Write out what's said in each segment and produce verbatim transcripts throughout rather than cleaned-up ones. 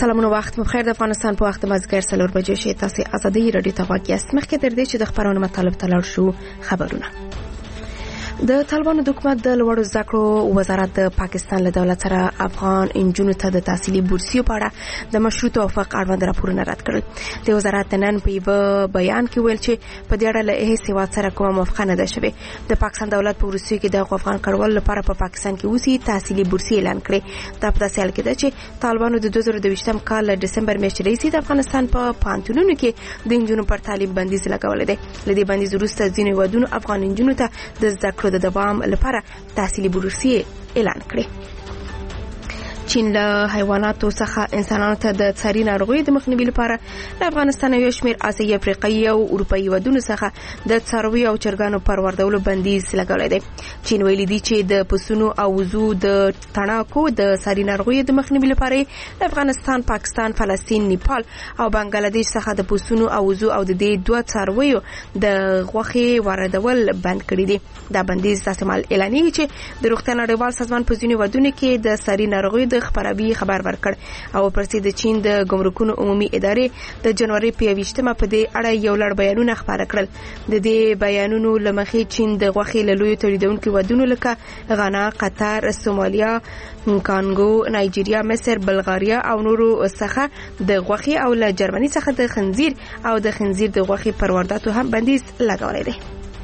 سلامونه وخت بخیر. د افغانستان په وخت مازیګر څلور بجې شي. تاسو ازادي رادیو ته غوږ یاست. مخکې تر دې چې د خبرونو مطلب تلل شو خبرونه. د طالبانو د حکومت د لوړو زده کړو وزارت د پاکستان له دولت سره افغان انجونو ته د تحصیلي بورسیو په اړه د مشروع توافق اړوند راپورونه رد کړل. د وزارت نن په یو بیان کې ویل چې په دې اړه له هیڅ هیواد سره کومه موافقه نه ده شوې. د پاکستان دولت په روسیې کې د افغان کډوالو لپاره په پاکستان کې اوسي تحصیلي بورسي اعلان کړي. دا په داسې حال کې ده چې طالبانو د دوه زره دویشتم کال له دسمبر میاشتې راهیسې د افغانستان په پوهنتونونو کې د انجونو پر تعلیم بندیز لګولی دی. له دې بندیز وروسته ځینې هیوادونو افغان انجونو ته د زده کړو د دوام لپاره تحصیلي بورسیې اعلان کړي. چین له حیواناتو څخه انسانانو ته د څاري ناروغیو د مخنیوي لپاره د افغانستان یو شمېر آسیایي افریقایي او اروپایي هیوادونو څخه د څارویو او چرګانو پر واردولو بندیز لګولی دی. چین ویلي دی چې د پسونو او وزو د تڼاکو د څاري ناروغیو د مخنیوي لپاره د افغانستان، پاکستان، فلسطین، نیپال او بنگلادیش څخه د پسونو او وزو او د دې دوه څارویو د غوښې واردول بند کړي دي. دا بندیز داسې مهال اعلانېږي چې د روغتیا نړیوال سازمان په ځینو هیوادونو کې د څاري ناروغیو د خبرابي خبر ورکړ او پرسي د چین د ګمرکونو عمومي ادارې د جنوري په یوویشتمه په دې اړه یو لړ بیانونه خبره کړل. د دې بیانونو لمخې چین د غوښې له لویو تولیدونکو ودونو لکه غانا، قطر، سومالیا، کانګو، نایجیریا، مصر، بلغاریا او نورو څخه د غوښې او له جرمني څخه د خنزیر او د خنزیر د غوښې پر وارداتو هم بندیز لګولی دی.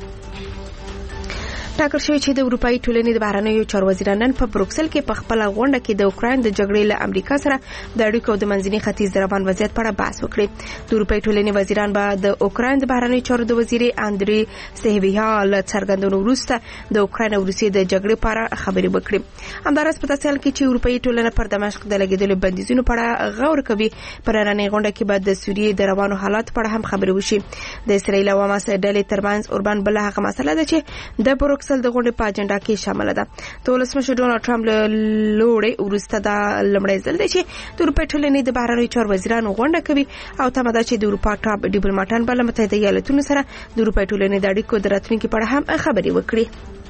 ټاکل شوی چې د اروپאי ټولنې د بهرنیو چارو وزیران نن په بروکسل کې په خپل غونډه کې د اوکراین د جګړې له امریکا سره د اړیکو د منځني ختیځ د روان وضعیت په اړه بحث وکړي. د اروپאי ټولنې وزیران به د اوکراین د بهرنیو چارو د وزیر اندری سهویا له څرګندونو وروسته د اوکراین او روسیې د جګړې په اړه خبرې وکړي. همداراز په تاسیل کې چې اروپאי ټولنه پر دمشق د لګیدلو بندیزونو په اړه غور کوي. پر رانه غونډه کې به د سوریې د روانو حالات په اړه هم خبرې وشي. د اسرایل او حماس ډلې ترمنځ اوربان بل هغه مسله ده چې د بروکسل د غونډې په اجنډا کې شامل ده. د ولسمشر ډونالد ټرمپ له لوړې وروسته دا لومړی ځل دی چې د اروپا ټولنې د بهرنیو چارو وزیرانو غونډه کوي او تمه ده چې د اروپا ټاپ ډیپلوماټان به له متحده ایالتونو سره د اروپا ټولنې د اړیکو د راتلونکي په اړه هم خبرې وکړي.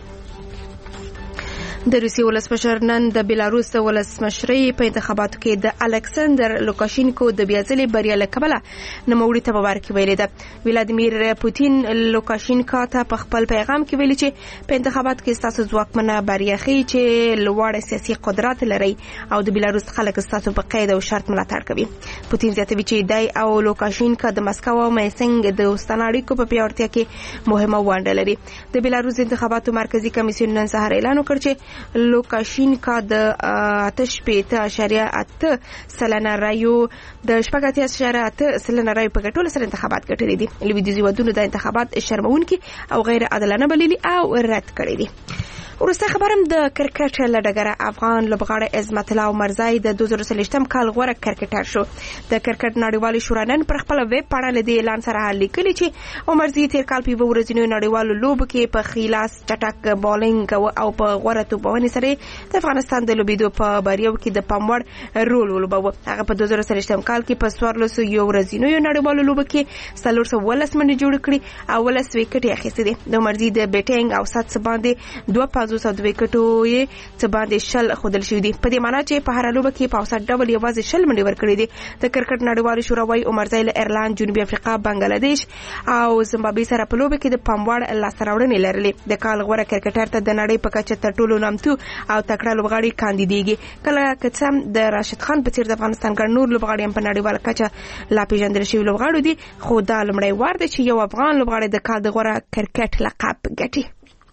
د روسیې ولسمشر نن د بیلاروس د ولسمشرۍ په انتخاباتو کې د الکساندر لوکاشینکو د بیا ځلې بریا له کبله نوموړي ته مبارکي ویلې ده. ولادیمیر پوتین لوکاشینکا ته په خپل پیغام کې ویلي چې په انتخاباتو کې ستاسو ځواکمنه بریا ښیي چې لوړ سیاسي قدرت لري او د بیلاروس خلک ستاسو په قید او شرط ملاتړ کوي. پوتین زیاتوي چې دی او لوکاشینکا د مسکو او مینسک د دوستانه اړیکو په پیاوړتیا کې مهمه ونډه لري. د بیلاروس انتخاباتو مرکزی کمیسیون نن سهار اعلان وکړ چې لوکاشینکا د اته شپېته اعشاریه اته سلنه رایو د شپږ اتیا اعشاریه اته سلنه رایو په ګټلو سره انتخابات ګټلي دي. لویدیځي هیوادونو د انتخابات شرمونکي او غیر عادلانه بللي او رد کړي دي. ورسته خبرم د کرکټ لډګره افغان لوبغاړی عظمت الله عمرزای د دوه زره څلوېښتم کال غوره کرکټر شو. د کرکټ نړیوالې شورا نن پر خپل ویب پاڼه له دې اعلان سره لیکلي چې عمرزای تیر کال په ورځنیو نړیوالو لوبو کې په خلاص چټک بالینګ او په غوره توپونې سره د افغانستان د لوبېدو په بریاو کې د پاموړ رول ولوباوه. هغه په دوه زره څلوېښتم کال کې په څوارلسو یو ورځنیو نړیوالو لوبو کې څلور سوه اوولس منډې جوړې کړې او اوولس ویکټې اخیستې دي. د عمرزای د بیټینګ او سات څه باندې دوه پنځوس او دوه ویکټو یې څه باندې شل ښودل شوي دي. په دې معنا چې په هره لوبه کې په اوسط ډول یوازې شل منډې ورکړې دي. د کرکټ نړیوالې شورا وايي عمرزای له ایرلند، جنوبي افریقا، بنگلادیش او زیمبابوې سره په لوبه کې د پاموړ لاسته راوړنې لرلې. د کال غوره کرکټر ته د نړۍ په کچه تر ټولو نامتو او تکړه لوبغاړي کاندیدېږي. کله که څه د راشد خان په څیر د افغانستان ګڼ نور لوبغاړي هم په نړیواله کچه لا پیژندل شوي لوبغاړي دي، خو دا لومړی وار دی چې یو افغان لوبغاړی د کال د غوره کرکټ لقب ګټي.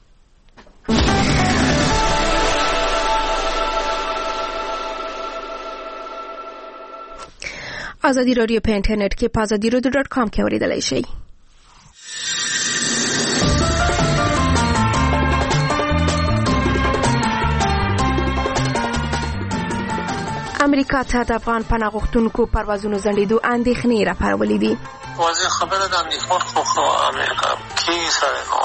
ازادي رادیو په انټرنیټ کې په ازادي رادیو ډاټ کام کې اوریدلای شئ. امریکا ته د افغان پناه غوښتونکو پروازونو ځنډېدو اندېښنې راپارولې دي. واضح خبره د اندېښمن خو امریکا کې سره نو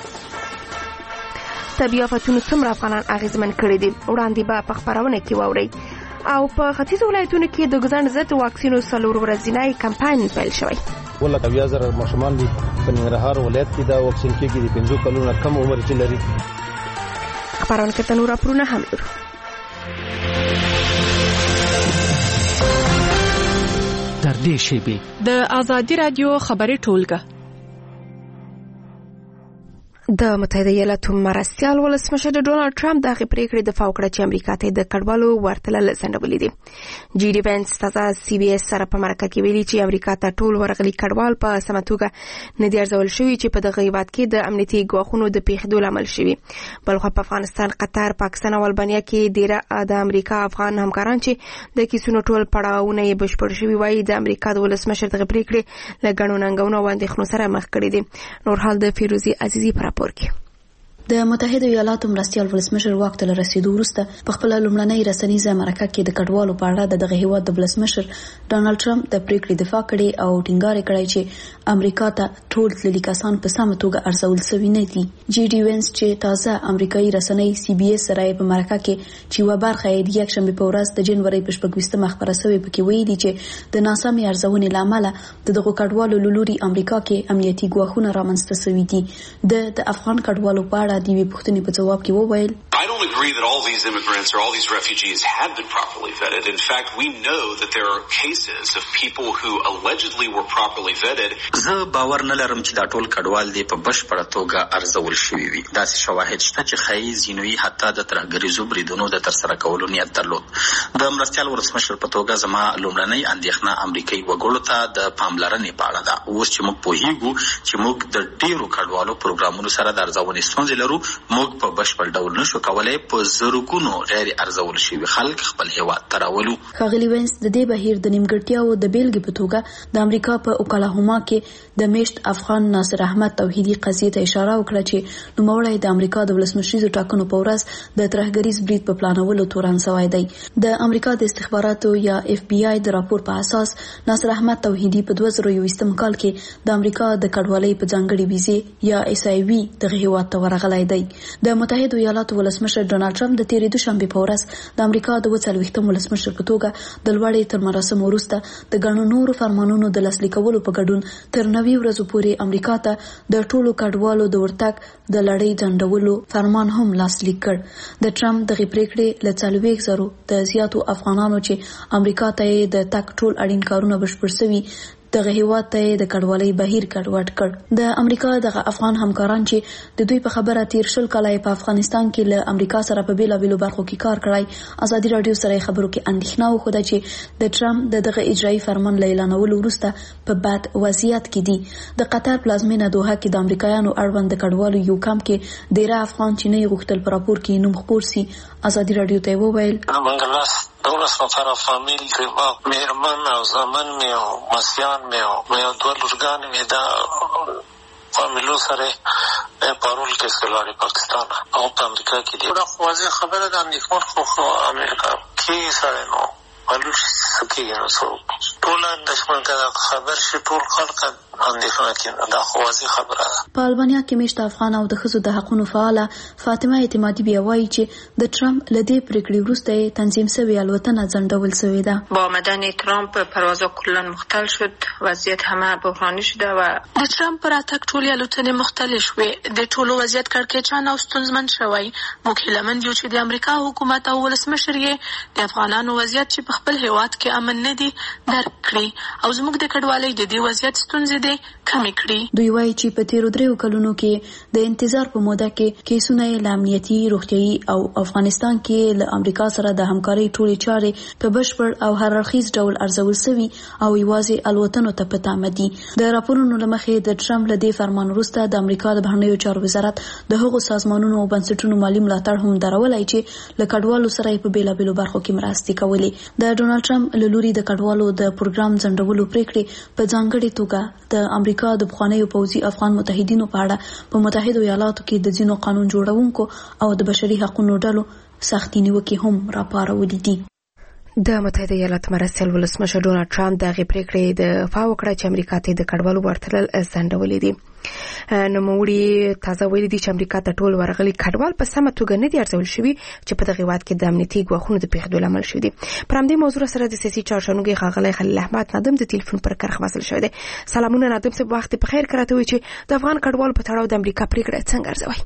طبیعي آفتونو څومره افغانان اغېزمن کړي دي وړاندې به په خپرونه کې واورئ. او په ختیځو ولایتونو کې د ګزند ضد واکسینو څلور ورځنی کمپاین پیل شوی. ولکه بیا زره ماشومان دي په ننګرهار ولایت کې دا واکسین کېږي د پنځو کلونو کم عمر چې لري. خبرونه کې نور راپورونه هم لرو. نږدې شیبې. د آزادي رادیو خبري ټولګه. د متحده ایالاتو مرستیال ولسمشر ډونالد ټرمپ د پریکړې دفاع وکړه چې امریکا ته د کډوالو ورتلل ځنډولې دي. جی ډي وینس تازه سی بي اس سره په مرکه کې ویلي چې امریکا ته ټول ورغلي کډوال په سمه توګه نه دي ارزول شوي چې په دغه هیواد کې د امنیتي ګواښونو د پیښېدو لامل شوي. بلخو په افغانستان، قطر، پاکستان او البانیا کې ډیره د امریکا افغان همکاران چې د کیسونو ټول پړاوونه یې بشپړ شوي وایي د امریکا د ولسمشر دغه پریکړې له ګڼو ننګونو او اندېښنو سره مخ کړي دي. نور حال د فیروزي عزیزي پر د متحده ایالاتو مرستیال ولسمشر واک ته رسیدو وروسته په خپل لومړنۍ رسنیزه مرکه کې د کډوالو په اړه د دغه هیواد د ولسمشر ډونالد ټرمپ د پریکړې دفاع کړې او ټینګار کړی چې امریکا ته ټول تللي کسان په سمه توګه ارزول شوي نه دي. جی ډي وینس چې تازه امریکایي رسنۍ سی بي اس سره په مرکه کې چې و برخه یې د یکشنبه په ورځ د جنوري په شپږمه خبره شوې پکې ویلي چې د ناسمې ارزونې لامل د دغه کډوالو لوري امریکا کې امنیتي ګواښونه رامنځته شوي دي. د افغان کډوالو په اړه د وی پښتنې په جواب کې وویل I don't agree that all these immigrants or all these refugees have been properly vetted. In fact, we know that there are cases of people who allegedly were properly vetted. زه باور نه لرم چې دا ټول کډوال دي په بشپړه توګه ارزول شوي وي. داسې شواهد شته چې ښایي ځینوي حتی د ترهګریزو بریدونو د ترسره کولو نیت درلود. د مرستیال ولسمشر په توګه زما لومړنۍ اندېښنه امریکایي وګړو ته د پاملرنې په اړه ده. اوس چې موږ پوهیږو چې موږ د ډیرو کډوالو پروګرامونو سره د ارزونې ستونزې لرو، موږ په بشپړ ډول نشو کولای په زرګونو غیر ارزول شوي خلک خپل هیواد ته راولو. ښاغلي وینس د دې بهیر د نیمګړتیاو د بیلګې په توګه د امریکا په اوکلاهوما کې د میشت افغان ناصر احمد توحیدي قضیې ته اشاره وکړه چې نوموړی د امریکا د ولسمشریزو ټاکنو په ورځ د ترهګریز برید په پلانولو تورن شوی دی. د امریکا د استخباراتو یا اف بی آی د راپور په اساس ناصر احمد توحیدي په دوه زره یوویشتم کال کې د امریکا د کډوالۍ په ځانګړي ویزې یا اس آی وی دغه هیواد ته ورغلی دی. د متحده ایالاتو ولسمشر ډونالد ټرمپ د تیرې دوشنبه په ورځ د امریکا د څلوېښتم ولسمشر په توګه د لوړې تر مراسم وروسته د ګڼو نورو فرمانونو د لاسلیک کولو په ګډون تر نوي ورځو پورې امریکا ته د ټولو کډوالو د ورتګ د لړۍ ځنډولو فرمان هم لاسلیک کړ. د ټرمپ دغه پریکړې له څلوېښت زرو د زیاتو افغانانو چې امریکا ته د تګ ټول اړین کارونه بشپړ شوي دغه هیواد ته د کډوالۍ بهیر کډوډ کړ. د امریکا دغه افغان همکاران چې د دوی په خبره تیر شل کال په افغانستان کې له امریکا سره په بیلابیلو برخو کې کار کړی، ازادي رادیو سره خبرو کې اندېښنه وښوده چې د ټرمپ د دغه اجرایي فرمان له اعلانولو وروسته په بد وضعیت کې دي. د قطر پلازمینه دوحه کې د امریکایانو اړوند د کډوالو یو کمپ کې ډیره افغان چې نه غوښتل په راپور کې نوم خپور سي. ازادي رادیو ته وویل دولس نفر فامیل که ما مهرمن او زمن می او مسیان می او می او دو لرگان می دا فامیلو سره پارول که سلاری پاکستان او پا امریکا کی دی اونا خوازی خبر دا اندیکمون خو خو امریکا کی سره نو پالوش سکی نو سو طول اندشمن که خبر شی طول خلق اندیخنه کی دا خوازی خبره ده. په البانیا کې میشت افغان او د ښځو د حقوقو فعاله فاطمه اعتمادي بیا وایي چې د ټرمپ له دې پریکړې وروسته تنظیم شوی الوتنه ځنډول شوې ده. با آمدن ترامپ پروازها کلا مختل شد، وضعیت همه بحرانی شده و د ټرمپ پر اتک ټولې الوتنې مختلف شوې. د ټولو وضعیت کړکېچن او ستونزمن شوی. موږ هیلهمند یو چې د امریکا حکومت او ولسمشر یې د افغانانو وضعیت چې په خپل هیواد کې امن نه دي درک کړي او زموږ د کډوالۍ د دې وضعیت ستونزې کمی کړي. دوی وایي چې په تیرو دریو کلونو کې د انتظار په موده کې کیسونه له امنیتي، روغتیايي او افغانستان کې له امریکا سره د همکارۍ ټولې چارې په بشپړ او هر اړخیز ډول ارزول شوي او یوازې الوتنو ته په تمه دي. د راپورونو له مخې د ټرمپ له دې فرمان وروسته د امریکا د بهرنیو چارو وزارت د هغو سازمانونو او بنسټونو مالي ملاتړ هم درولای چې له کډوالو سره په بیلابیلو برخو کې مرستې کولې. د ډونالد ټرمپ له لوري د کډوالو د پروګرام ځنډولو پریکړې په ځانګړې توګه د امریکا د بخوانیو پوځي افغان متحدینو په اړه په متحده ایالاتو کې د ځینو قانون جوړونکو او د بشري حقوقو ډلو سختې نیوکې هم راپارولې دي. د متحده ایالاتو مرستیال ولسمشر ډونالد ټرمپ د هغې پریکړې دفاع وکړه چې امریکا ته د کډوالو ورتلل ځنډولې دي. نوموړي تازه ویلي دي چې امریکا ته ټول ورغلي کډوال په سمه توګه نه دي ارزول شوي چې په دغه هیواد کې د امنیتي ګواښونو د پیښېدو لامل شوي دي. پر همدې موضوع سره د سیاسي چارشنوګي ښاغلی خلیل احمد نادم د تلیفون پر کرښه وصل شوی دی. سلامونه نادم صاحب، وخت په خیر. کراته وي چې د افغان کډوالو په تړاو د امریکا پریکړه څنګه ارزوي؟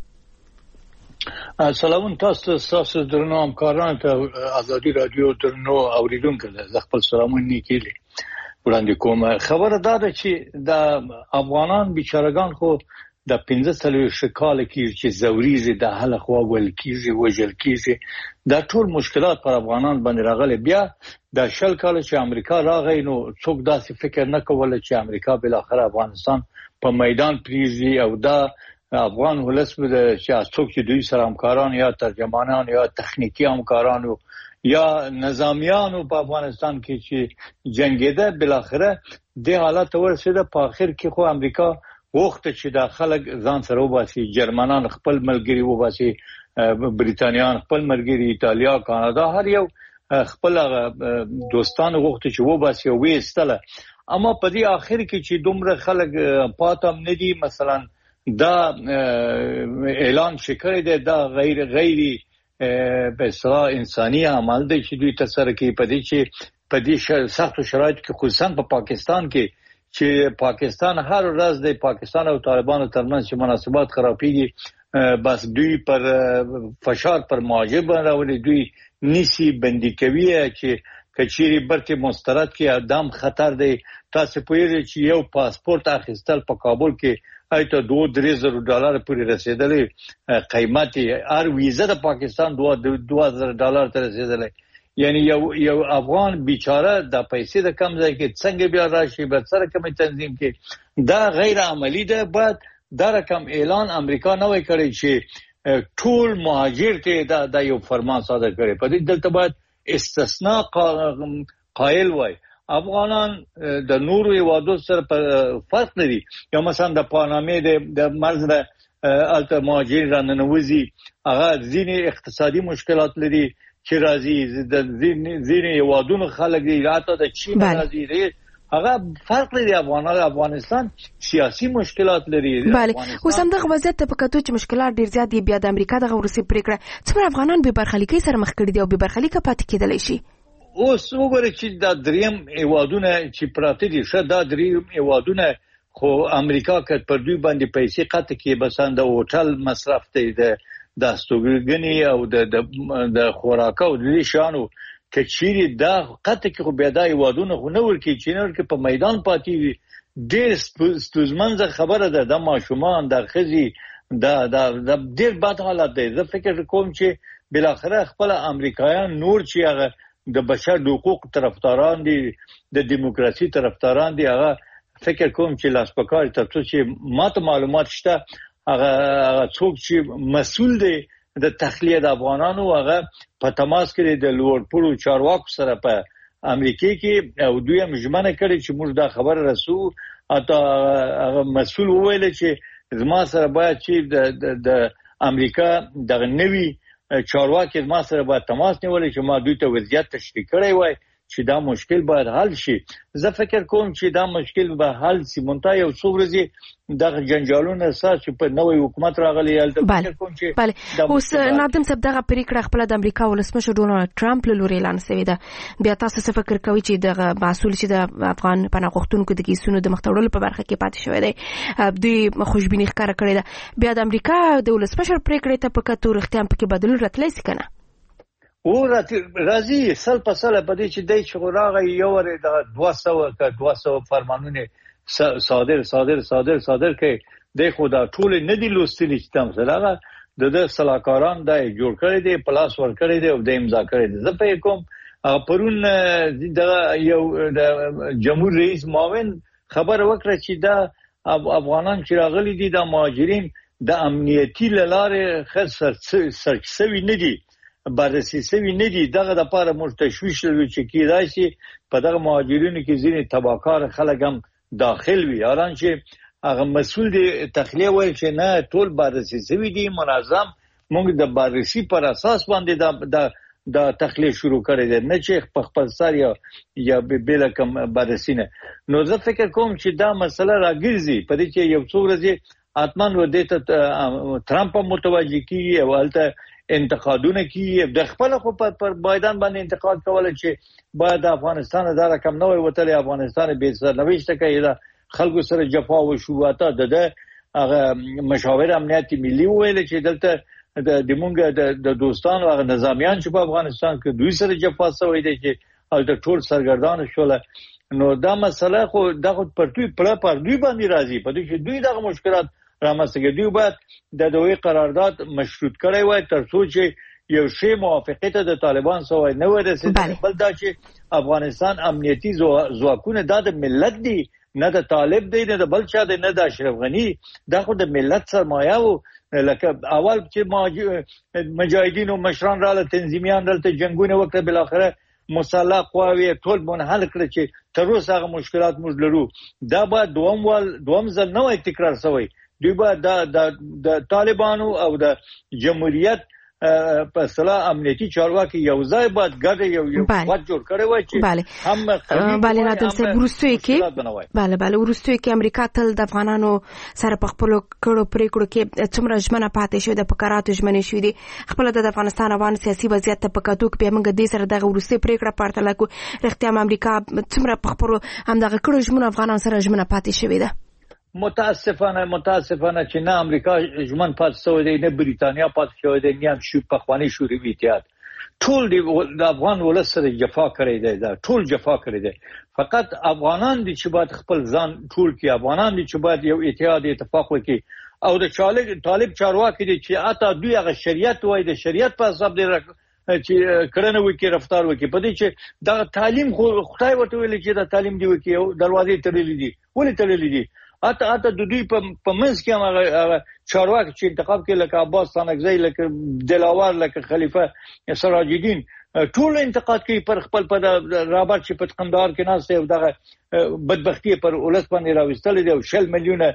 سلامون تاسو تاسو درنو همکارانو ته ازادي رادیو درنو اوریدونکو ته خپل سلامونه نیکیلي. وړاندې کوم. خبره دا ده چې د افغانان بیچارهګان خو د پنځه څلوېښت کال کې چې زوريږي د هله خوا ول کېږي وژل کېږي دا ټول مشکلات پر افغانان باندې راغلي. بیا د شل کال چې امریکا راغی نو څوک داسې فکر نه کوله چې امریکا بل اخر افغانستان په میدان پریږدي او دا افغان ولس به چې څوک چې دوی سره همکاران یا ترجمانان یا تخنیکی همکاران یا نظامیانو په افغانستان کې چې جنگیده بل اخر د حالت ورسېده. په اخر کې خو امریکا وخت چې د خلک ځان سره وباسي، جرمنان خپل ملګری وباسي، بریتانیان خپل ملګری، ایتالیا، کاناډا هر یو خپل دوستان وخت چې وباسي او وېستله. اما په دې اخر کې چې دومره خلک پاتم ندي مثلا دا اعلان شکړی دی دا غیر غیري په اصطلاح انساني عمل دی چې دوی تسره کې په دې چې په دې سختو شرایطو کې خصوصا په پاکستان کې چې پاکستان هر ورځ د پاکستان او طالبانو ترمنځ چې مناسبات خرابېږي بس دوی پر فشار پر مهاجر راولي، دوی نسی بندي کوي چې کچيري برته مسترد کې ادم خطر دی. تاسو پوهیږئ چې یو پاسپورت اخیستل په کابل کې ایته دوه درې زره ډالر پورې رسیدلې قیمتي، هر ویزه د پاکستان دوه دوه زره ډالر ته رسیدلې. یعنی یو یو افغان بیچاره د پیسې د کم ځای کې څنګه بیا راشي به سره کوم تنظیم کې دا غیر عملی ده. بعد دا رقم اعلان امریکا نه وای کړی چې ټول مهاجر ته دا, دا یو فرمان صادر کړي. په دې دلته باید استثناء قائل وای. افغانان د نورو هیوادو سره فرق لري. یا مثلا د پانامې د مرز د الته مهاجر راننوزي هغه ځینې اقتصادي مشکلات لري چې راځي د ځینې هیوادونو خلک دی راته د چین راځي دی هغه فرق لري. افغانان افغانستان سیاسي مشکلات لري. بله اوس هم دغه وضعیت ته په کتو چې مشکلات ډیر زیات دي بیا د امریکا دغه وروستۍ پریکړه څومره افغانان به برخلیکي سره مخ کړي دي او به برخلیکه پاتې کېدلی شي. اوس وګورئ چې دا دریم هیوادونه چې پراته دي ښه دا دریم هیوادونه خو امریکا که پر دوی باندې پیسې قطع کړي بسان د هوټل مصرف دی د د استوګنې او د د خوراکو د دې شانو کچيري دا قطع کې خو بیا دا هیوادونه خو نه ورکی چې نور کې په میدان پاتې ډېر ستونزمنه خبره ده. د ماشومان د خزي دا د ډېر بد حالت دی. زه فکر کوم چې بل اخره خپل امریکایان نور چې هغه د بشر حقوق طرفداران دي د دیموکراسي طرفداران دي هغه فکر کوم چې لاس پکار تاسو چې ماته معلومات شته هغه څوک چې مسؤل دی د تخلیه د افغانانو هغه په تماس کې د لوړپوړو چارواکو سره په امریکا کې او دوی هم ژمنه کړې چې موږ دا خبر رسو. اته هغه مسؤل وویل چې زما سره باید چې د د امریکا د نوي چارواکي زما سره باید تماس نیولې چې ما دوی ته وضعیت تشریح کړی وای چې دا مشکل باید حل شي. زه فکر کوم چې دا مشکل به حل شي. مونږ یو څو ورځې د جنجالونو اساس چې په نوې حکومت راغلی الته فکر کوم چې بله اوس نادم صاحب دغه پریکړه خپل د امریکا ولسمشر ډونالد ټرمپ له لوري اعلان شوې ده. بیا تاسو څه فکر کوئ چې دغه مسؤل چې د افغان پناه غوښتونکو د کیسونو د مختورلو په برخه کې پاتې شوی دی دوی خوشبیني ښکاره کړې ده. بیا د امریکا د ولسمشر پریکړې ته په کتو رښتیا پکې بدلون راتلی شي کنه او راځي سل په سل په دې چې دای چې راغی یو ور د دوه سوه ک دوه سوه فرمانونه صادر صادر صادر صادر کې د خدا ټول نه دی لوستلی چې تم سره د د صلاحکاران د جوړ کړی دی پلاس ور کړی دی او د امضا کړی دی. زه په کوم پرون د یو د جمهور رئیس معاون خبر وکړه چې دا افغانان چې راغلي دي د مهاجرین د امنیتي لارې خاص سرچسوي نه دي بررسي سوي نه دي. دغه د پاره موږ تشویش لرو چې کیدای شي په دغه مهاجرینو کې ځینې تباکار خلک هم داخل وي. حالان چې هغه مسؤل دی تخلیه وایي چې نه ټول بررسي سوي دي منظم موږ د بررسي پر اساس باندې د د تخلیه شروع کړی دی نه چې په خپل سر یا یا بل کوم بررسي نه. نو زه فکر کوم چې دا مسله راګرځي په دې چې یو څو ورځې اتمن و دې ته ترامپ متوجه کیږي او البته انتقادونه کیږي د خپل خو پر بایدن باندې انتقاد کوله چې باید افغانستان د رقم نوې وتلې افغانستان به سرنوشت کوي دا خلکو سره جفا او شواته د هغه مشاور امنیت ملي ویل چې دلته د دمونګه د دوستانو هغه نظامیان چې په افغانستان کې دوی سره جفا سوی دی چې او د ټول سرګردان شول. نو دا مسله خو دغه پر دوی پر پر دوی باندې راځي په دې چې دوی دغه مشکلات رامنځته کوي. دوی باید د دوی قرارداد مشروط کړی وای تر څو چې یو شی موافقت د طالبان سره نه ورسېږي. بل دا چې افغانستان امنیتي ځواکونه د ملت دي، نه د طالب دی نه د بل چا دی نه د اشرف غنی، دا خو د ملت سرمایه وو. لکه اول چې مجاهدین او مشران رااله تنظیمیان دلته جنگونه وکړه، بل اخره مسلح قواوی ټول منحل کړ چې تر اوسه هغه مشکلات موږ لرو. دا به دوم وال دوم ځل نه وای تکرار شوی. دوی به د طالبانو او د جمهوریت په اصطلاح امنیتي چارواکي یو ځای باید ګډه یو یو وخت جوړ کړی وای چې هم بله نادر صاحب وروستیو کې بله بله وروستیو کې امریکا تل د افغانانو سره په خپلو کړو پرېکړو کې څومره ژمنه پاتې شوې ده، په کراتو ژمنې شوې دي. خپله د افغانستان افغان سیاسي وضعیت ته په کتو کې بیا موږ دې سره دغه وروستۍ پرېکړه پرتله کړو، رښتیا هم امریکا څومره په خپلو همدغه کړو ژمنو افغانانو سره ژمنه پاتې شوې ده؟ متاسفانه متاسفانه چې نه امریکا ژمن پاتې شوی دی، نه بریتانیا پاتې شوی دی، نه هم شو پخوانی شوروي اتحاد. ټول د افغان ولس سره جفا کړی دی، دا ټول جفا کړی دی. فقط افغانان دي چې باید خپل ځان ټول کړي، افغانان دي چې باید یو اتحاد اتفاق وکړي. او د طالب چارواکي دي چې اته دوی هغه شریعت وای د شریعت په حساب دی چې کړنه وکړي، رفتار وکړي. په دې چې دا تعلیم خو خدای ورته ویل چې دا تعلیم دی وکړي او دروازې تړلې دي. ولې تړلې دي؟ اته اته د دوی په منځ کې هغه چارواکي چې انتخاب کې لکه عباس ستانکزی، لکه دلاور، لکه خلیفه سراج الدین ټول انتقاد کوي پر خپل په رابرټ چې په قندهار کې ناست دی او دغه بدبختی پر ولس باندې راوستل دي او شل میلیونه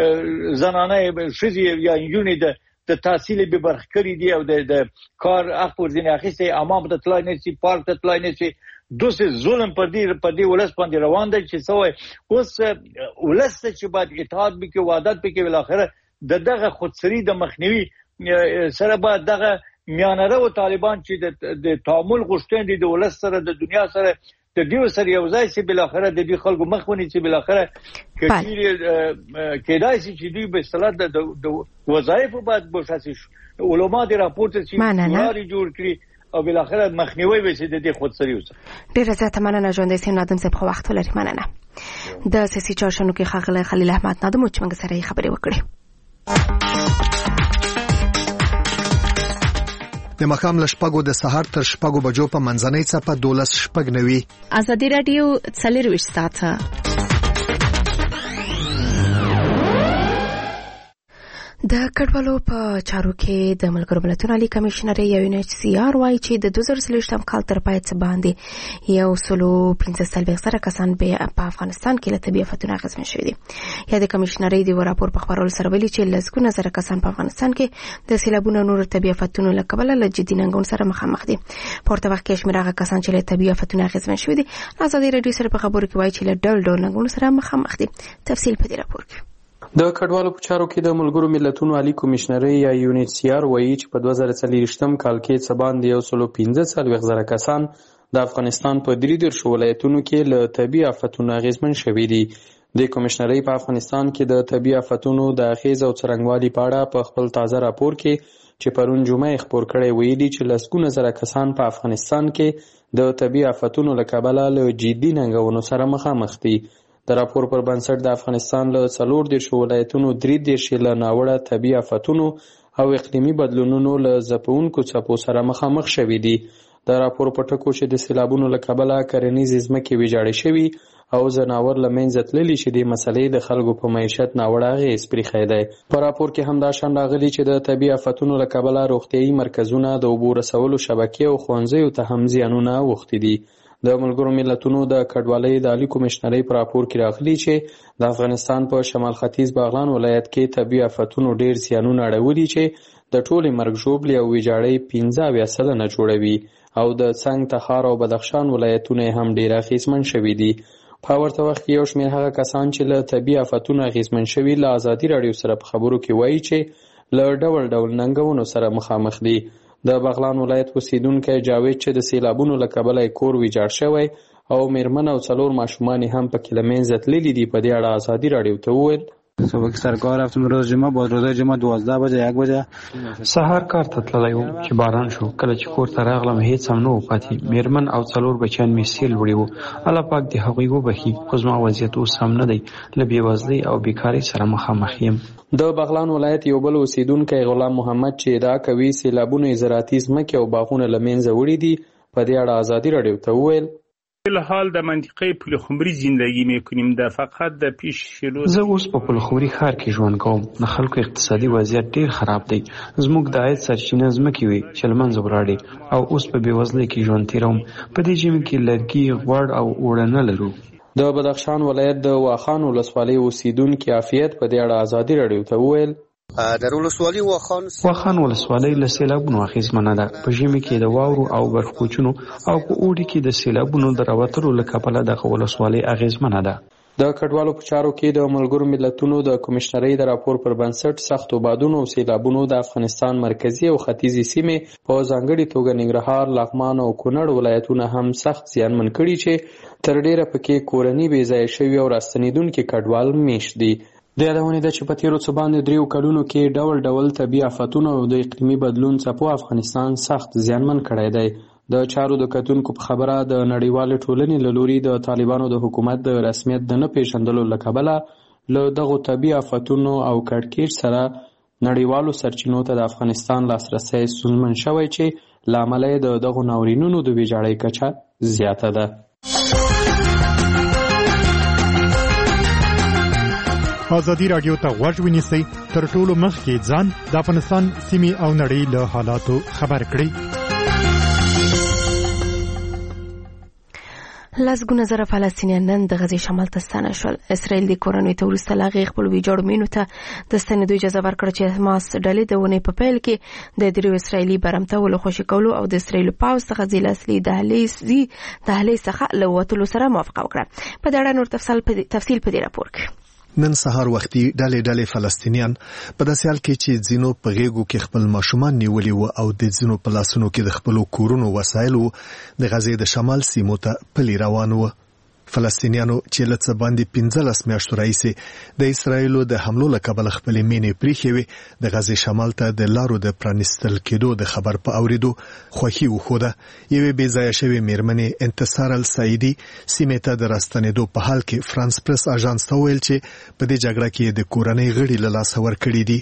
زنانه ښځې یا نجونې د د تحصیل به برخه کړی دي او د کار حق پر ځینې اخیستي، امام ته تلای نه شي، پارک ته تلای نه شي. دوسه ظلم پر دې پر دې ولس باندې روان دی چې سوې اوس ولس چې باید اتحاد وکړي، وحدت وکړي. بل اخره د دغه خودسری د مخنیوي سره باید دغه میانره او طالبان چې د تعامل غوښتن دي د ولس سره د دنیا سره د دې سره یو ځای چې بل اخره د دې خلکو مخونی چې بل اخره کثیر کېدای شي چې دوی به صلاح د وظایف باید بوشاسي علما دي راپورټ چې لاري جوړ کړي او بل اخره مخنیوي وشي د دې خودسری وسه. ډیره زیاته مننه ژوند سیم نادم صاحب، خو وخت ولري. مننه. د سیاسي چارشنو کې ښاغلی خلیل احمد نادم چې موږ سره خبرې وکړې. د مخام لشپګو د سهار تر شپګو بجو په منځنۍ څپه دولس شپږ نوي. ازادي رادیو څلرویشت ساعته. د کډوالو په چارو کې د ملګرو ملتونو عالی کمشنر یو ان ایچ سی آر وايي چې د دوه زره څلوېښتم کال تر پای څخه باندې یو سلو پنځه څلوېښت زره کسان په افغانستان کې له طبي آفتونو اغېزمن شوي دي. یا د کمشنرۍ د راپور په خبرولو سره ویلي چې لسګونه زره کسان په افغانستان کې د سیلابونو نور طبي آفتونو له کبله له جدي ننګونو سره مخامخ دي. په ورته وخت کې شمېر هغه کسان چې له طبي آفتونو اغېزمن شوي دي ازادي رادیو سره په خبرو کې وایي چې له ډول ډول ننګونو سره مخامخ دي. تفصیل په دې راپور کې. د کډوالو په چارو کې د ملګرو ملتونو عالی کمشنرۍ یا یو ان ایچ سی آر وایي چې په دوه زره څلوېښتم کال کې څه باندې یو سلو پنځه څلوېښت زره کسان د افغانستان په درې دېرشو ولایتونو کې له طبي آفتونو اغېزمن شوي دي. د کمشنرۍ په افغانستان کې د طبي آفتونو د اغېز او څرنګوالي په اړه په خپل تازه راپور کې چې پرون جمعه خپور کړی ویلي چې لسګونه زره کسان په افغانستان کې د طبي آفتونو له کبله له جدي ننګونو سره مخامخ دي. د راپور پر بنسټ د افغانستان له څلور دېرشو ولایتونو درې دېرشې له ناوړه طبي آفتونو او اقلیمي بدلونونو له ځپونکو څپو سره مخامخ شوي دي. د راپور په ټکو چې د سیلابونو له کبله کرنیزې ځمکې ویجاړې شوي او ځناور له منځه تللي چې د مسلې د خلکو په معیشت ناوړه اغېز پرېښی دی. په راپور کې هم دا شان راغلي چې د طبي آفتونو له کبله روغتیایي مرکزونه، د اوبو رسولو شبکې او ښوونځیو ته هم زیانونه اوښتي دي. د ملګرو ملتونو د کډوالۍ د عالی کمشنرۍ په راپور کې راغلي چې د افغانستان په شمال ختیځ باغلان ولایت کې طبي آفتونو ډېر زیانونه اړولي چې د ټولې مرګ ژوبلې او ویجاړۍ پنځه اویا سلنه جوړوي او د څنګ تخار او بدخشان ولایتونه هم ډېر اغېزمن شوي دي. په ورته وخت کې یو شمېر هغه کسان چې له طبي آفتونو اغېزمن شوي له ازادي راډیو سره په خبرو کې وایي چې له ډول ډول ننګونو سره مخامخ دي. د بغلان ولایت اوسیدونکی جاوید چې د سیلابونو له کبله یې کور ویجاړ شوی او میرمن او څلور ماشومان هم پکې له منځه تللي دي په دې اړه ازادي راډیو ته وویل صبح که سر کار رفتم روز جمعه، بعد روز جمعه دوازده بجه یک بجه سهار کار ته تللی وم چې باران شو. کله چې کور ته راغلم هیڅ هم نه و پاتې. میرمن او څلور بچیان مې سیل وړي وو. الله پاک دې هغوی وبخي، خو زما وضعیت اوس هم نه دی. له بېوزلۍ او بیکارۍ سره مخامخ یم. د بغلان ولایت یو بل اوسیدونکی غلام محمد چې ادعا کوي سیلابونه زراعتي ځمکې او باغونه له منځه وړي دي، په دې اړه ازادي راډیو ته وویل الحال در منطقه پلخمری زندگی میکنیم. در فقط در پیش شروع زه اوس په پلخمری ښار کې ژوند کوم. د خلکو اقتصادي وضعیت ډیر خراب دی. زموږ د عاید سرچینه ځمکې وې چې له منځه ولاړې او اوس په بېوزلۍ کې ژوند تېروم. په دې ژمي کې لرګي، غوړ او اوړه نه لرو. د بدخشان ولایت د واخان ولسوالۍ اوسیدونکي عافیت په دې اړه ازادي راډیو ته وویل در ولسوالۍ واخان واخان ولسوالۍ له سیلابونو اغېزمنه ده. په ژمي کې د واورو او برفپوچونو او په اوړي کې د سیلابونو د راوتلو له کبله دغه ولسوالۍ اغېزمنه ده. د کډوالو په چارو کې د ملګرو ملتونو د کمیشنرۍ د راپور پر بنسټ سختو بادونو او سیلابونو د افغانستان مرکزي او ختیځې سیمې په ځانګړې توګه ننګرهار، لغمان او کونړ ولایتونه هم سخت زیانمن کړي چې تر ډېره پکې کورني بې ځایه شوي او راستنېدونکي کډوال میشت دي. د یادونې ده چې په تېرو څه باندې دریو کلونو کې ډول ډول طبیعي آفتونو او د اقلیمي بدلون څپو افغانستان سخت زیانمن کړی دی. د چارو د کتونکو په خبره د نړیوالې ټولنې له لوري د طالبانو د حکومت د رسمیت د نه پیژندلو له کبله له دغو طبیعي آفتونو او کړکېچ سره نړیوالو سرچینو ته د افغانستان لاسرسی ستونزمن شوی چې له امله یې د دغو ناورینونو د ویجاړۍ کچه زیاته ده. ازادي راډیو ته غوږ ونیسئ، تر ټولو مخکې ځان د افغانستان سیمې او نړۍ له حالاتو خبر کړئ. لسګونه زره فلسطینیان نن د غزې شمال ته ستانه شول. اسرائیل د کورنۍ ته وروسته له هغې خپلو ویجاړو مینو ته د ستنېدو اجازه ورکړه چې حماس ډلې د اونۍ په پیل کې د دریو اسرائیلي برمتولو خوشي کولو او د اسرائیلو پوځ څخه د اصلي دهلیزي دهلیز څخه له وتلو سره موافقه وکړه. په دې اړه نور تفصیل په دې راپور کې. نن سهار وختي ډلې ډلې فلسطینیان په داسې حال کې چې ځینو په غېږو کې خپل ماشومان نیولي وو او د ځینو په لاسونو کې د خپلو کورونو وسایل وو د غزې د شمال سیمو ته پلي روان وو. فلسطینیانو چې له څه باندې پنځلس میاشتو راهیسې د اسرائیلو د حملو له کبله خپلې مینې پریښې وې د غزې شمال ته د لارو د پرانیستل کېدو د خبر په اورېدو خوښي وښوده. یوې بې ځایه شوې میرمنې انتصار السعیدي سیمې ته د راستنېدو په حال کې فرانس پرس اژانس ته وویل چې په دې جګړه کې د کورنۍ غړي له لاسه ورکړي دي.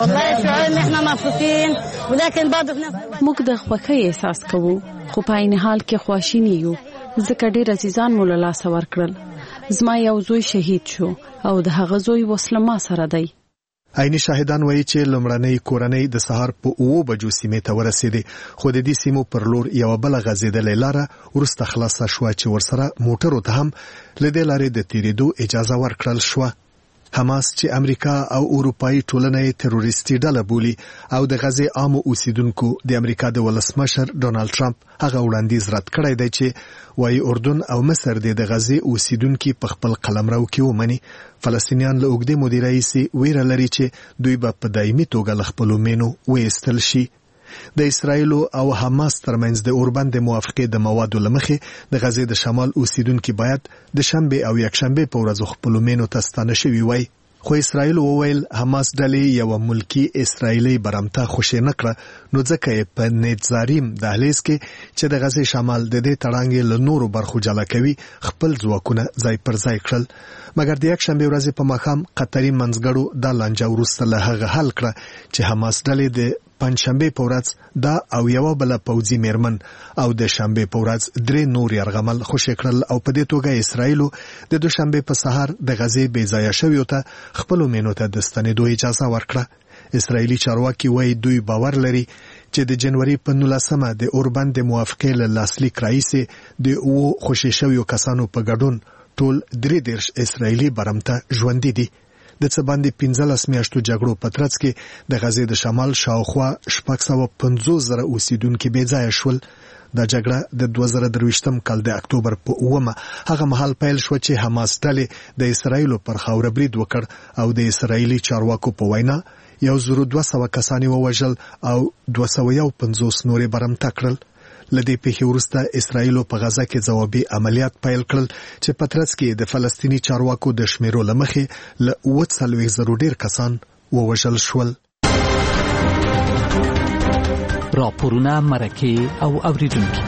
موږ د خوښۍ احساس کوو، خو په عین حال کې خواشینی یو ځکه ډېر عزیزان مو له لاسه ورکړل. زما یو زوی شهید شو او د هغه زوی وسله ما سره دی. عیني شاهدان وایي چې لومړنۍ کورنۍ د سهار په اوو بجو سیمې ته ورسېدې، خو د دې سیمو پر لور یوه بله غځېدلې لاره وروسته خلاصه شوه چې ورسره موټرو ته هم له دې لارې د تېرېدو اجازه ورکړل شوه. حماس چې امریکا او اروپایي ټولنه یې تروریستي ډله بولي او د غزې عامو اوسیدونکو د امریکا د ولسمشر ډونالد ټرمپ هغه وړاندیز رد کړی دی چې وایي اردن او مصر د غزې اوسیدونکي په خپل قلمرو کې ومني. فلسطینیان له اوږدې مودې راهیسې ویره لري چې دوی به په دایمي توګه له خپلو مینو وایستل شي. د اسرائیلو او حماس ترمنځ د اوربند موافقې د موادو له مخې د غزې د شمال اوسیدونکي باید د شنبه او یکشنبه په ورځو خپلو مینو ته ستانه شوي وای. خو اسرائیل وویل حماس ډلې یو ملکی اسرائیلي برمته خوشی نه کړه، نو ځکه یې په نیتزاریم دهلیز کې چې د غزې شمال د دې تړانګې له نورو برخو جلا کوي خپل ځواکونه ځای پر ځای کړل. مګر د یکشنبه ورځې په ماښام قطري منځګړو دا لانجه وروسته له هغه حل کړه چې حماس ډلې د پنځشنبه په ورځ دا او یو بل پوځي میرمن او د شنبه په ورځ درې نور یرغمل خوشی کړل او په دې توګه اسرائیل د دوشنبه په سهار د غزې بې ځایه شویو ته خپل مینو ته د ستنېدو اجازه ورکړه. اسرائیلي چارواکي وایي دوی باور لري چې د جنوري په نولسمه د اوربند موافقې له لاسلیک راهیسې د اوو خوشی شویو کسانو په ګډون ټول درې دېرش اسرائیلي برمته ژوندي دي. د څه باندې پنځلس میاشتو جګړو په ترڅ کې د غزې د شمال شاوخوا شپږ سوه پنځوس زره اوسیدونکي بې ځایه شول. دا جګړه د دوه زره درویشتم کال د اکتوبر په اوومه هغه مهال پیل شوه چې حماس ډلې د اسرائیلو پر خاوره برید وکړ او د اسرائیلي چارواکو په وینا یو زرو دوه سوه کسان ووژل او دوه سوه یو پنځوس نورې برمته کړل. لدې پیښې وروسته اسرایل په غزا کې ځوابي عملیات پیل کړل چې پترس کې د فلسطینی چارواکو د شمیرو لمخې له اووه څلوېښت زرو ډیر کسان ووژل شول. راپورونه، مرکې او اوریدونکي.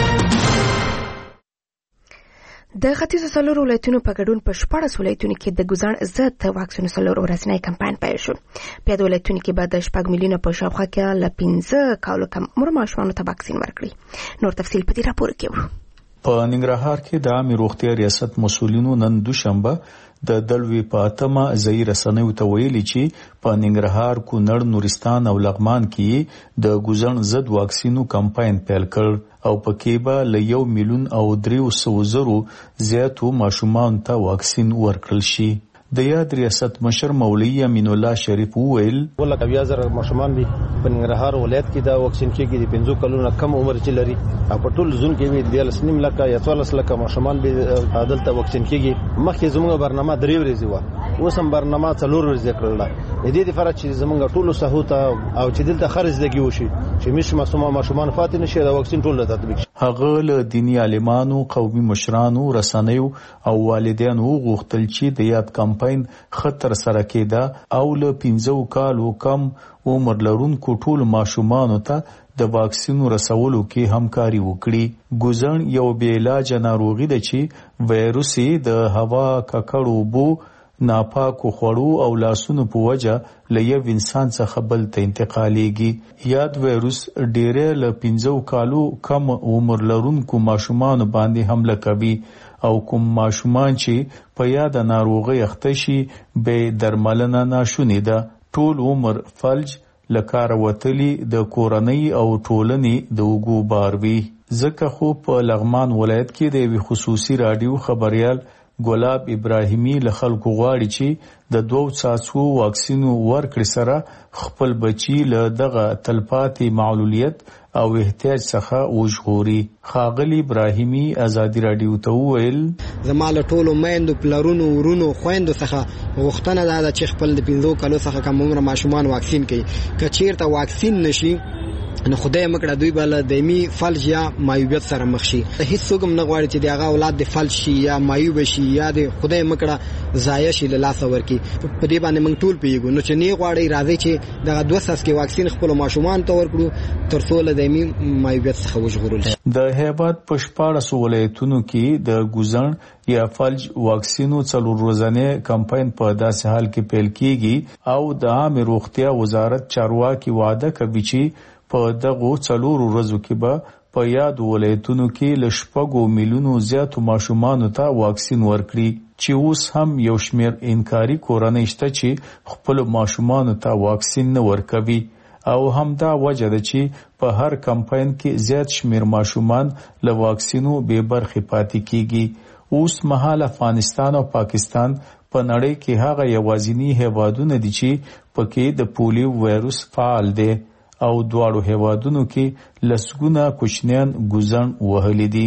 د ختیځو څلورو ولایتونو په ګډون په شپاړس ولایتونو کې د ګوزڼ ضد واکسینو څلور ورځنی کمپاین پیل شو. په دې ولایتونو کې به د شپږ میلیونه په شاوخوا کې له پنځه کالو کم عمر ماشومانو ته واکسین ورکړي. نور تفصیل په دې راپور کې وو. په ننګرهار کې د عامه روغتیا ریاست مسؤلینو نن دوشنبه د دلوي په اتمه ځای رسنیو ته ویلي چې په ننګرهار، کونړ، نورستان او لغمان کې د ګوزڼ ضد واکسینو کمپاین پیل کړ او پکې به له یو میلیون او دریو سوو زرو زیاتو ماشومان ته واکسین ورکړل شي. د یاد ریاست مشر مولوی امین الله شریف وویل ولکه بیا زر ماشومان دي په ننګرهار ولایت کې دا واکسین کېږي د پنځو کلونو کم عمر چې لري او په ټول ځون کې به د لسنیم لکه یا څوارلس لکه ماشومان به عادل ته واکسین کېږي. مخکې زموږ برنامه درې ورځې و، اوس هم برنامه څلور ورځې کړل. د دې لپاره چې زموږ ټول سهوت او چې دلته خرج لګي وشي چې مش ماشومان ماشومان فاتح نشي دا واکسین ټول تطبیق شي. هغه له دینی عالمانو، قومي مشرانو، رسنیو او والدینو غوښتل چې د یاد کمپاین خطر سره کېده او له پنځو کالو کم عمر لرونکو ټول ماشومانو ته د واکسینو رسولو کې همکاري وکړي. ګوزڼ یو بې علاجه ناروغي ده چې وایروس د هوا، ککړو اوبو، ناپاکو خوړو او لاسونو په وجه له یو انسان څخه بل ته انتقالېږي. یاد وایروس ډېری له پنځو کالو کم عمر لرونکو ماشومانو باندې حمله کوي او کوم ماشومان چې په یاده ناروغۍ اخته شي به درملنه ناشونې ده. ټول عمر فلج، له کاره وتلي، د کورنۍ او ټولنې د اوږو بار وي. ځکه خو په لغمان ولایت کې د یوې خصوصي راډیو خبریال ګلاب ابراهیمی له خلکو غواړي چې د دوو څاڅکو واکسینو ورکړې سره خپل بچي له دغه تلپاتې معلولیت او احتیاج څخه وژغوري. ښاغلي ابراهیمی ازادي راډیو ته وویل زما له ټولو میندو، پلرونو، ورونو، خویندو څخه غوښتنه ده چې خپل د پنځو کالو څخه کم عمره ماشومان واکسین کړي. که چیرته واکسین نشي نو خدای مکړه دوی بل دایمي فلج یا معیوبیت سره مخ شي. هیڅ څوک نه غواړي چې دغه اولاد د فلج شي یا معیوب شي یا د خدای مکړه ضایع شي له لاس ورکی. په دې باندې موږ ټول پیګو نو چې نه غواړي راځي چې دغه دوه ساس کې واکسین خپل ماشومان ته ورکړو تر څو له دایمي معیوبیت څخه وژغورل شي. د هیواد په شپاړس ولایتونو کې د ګوزڼ یا فلج واکسینو څلور ورځنی کمپاین په داسې حال کې پیل کیږي او د عامه روغتیا وزارت چارواکي وعده کوي چې په دغه څلور ورځو کې به په یاد ولایتونو کې له شپږو میلیونو زیاتو ماشومانو ته واکسین ورکړي چې اوس هم یو شمیر انکاري کورنۍ شته چې خپل ماشومانو ته واکسین نه ورکوي او همدا وجه ده چې په هر کمپاین کې زیات شمیر ماشومان له واکسینو بې برخې پاتې کیږي. اوس مهال افغانستان او پاکستان په نړۍ کې هغه یوازینی هیوادونه دي چې پکې د پولیو وایروس فعال دی او دواړو هیوادونو کې لسګونه کوچنیان ګوزڼ وهلي دي.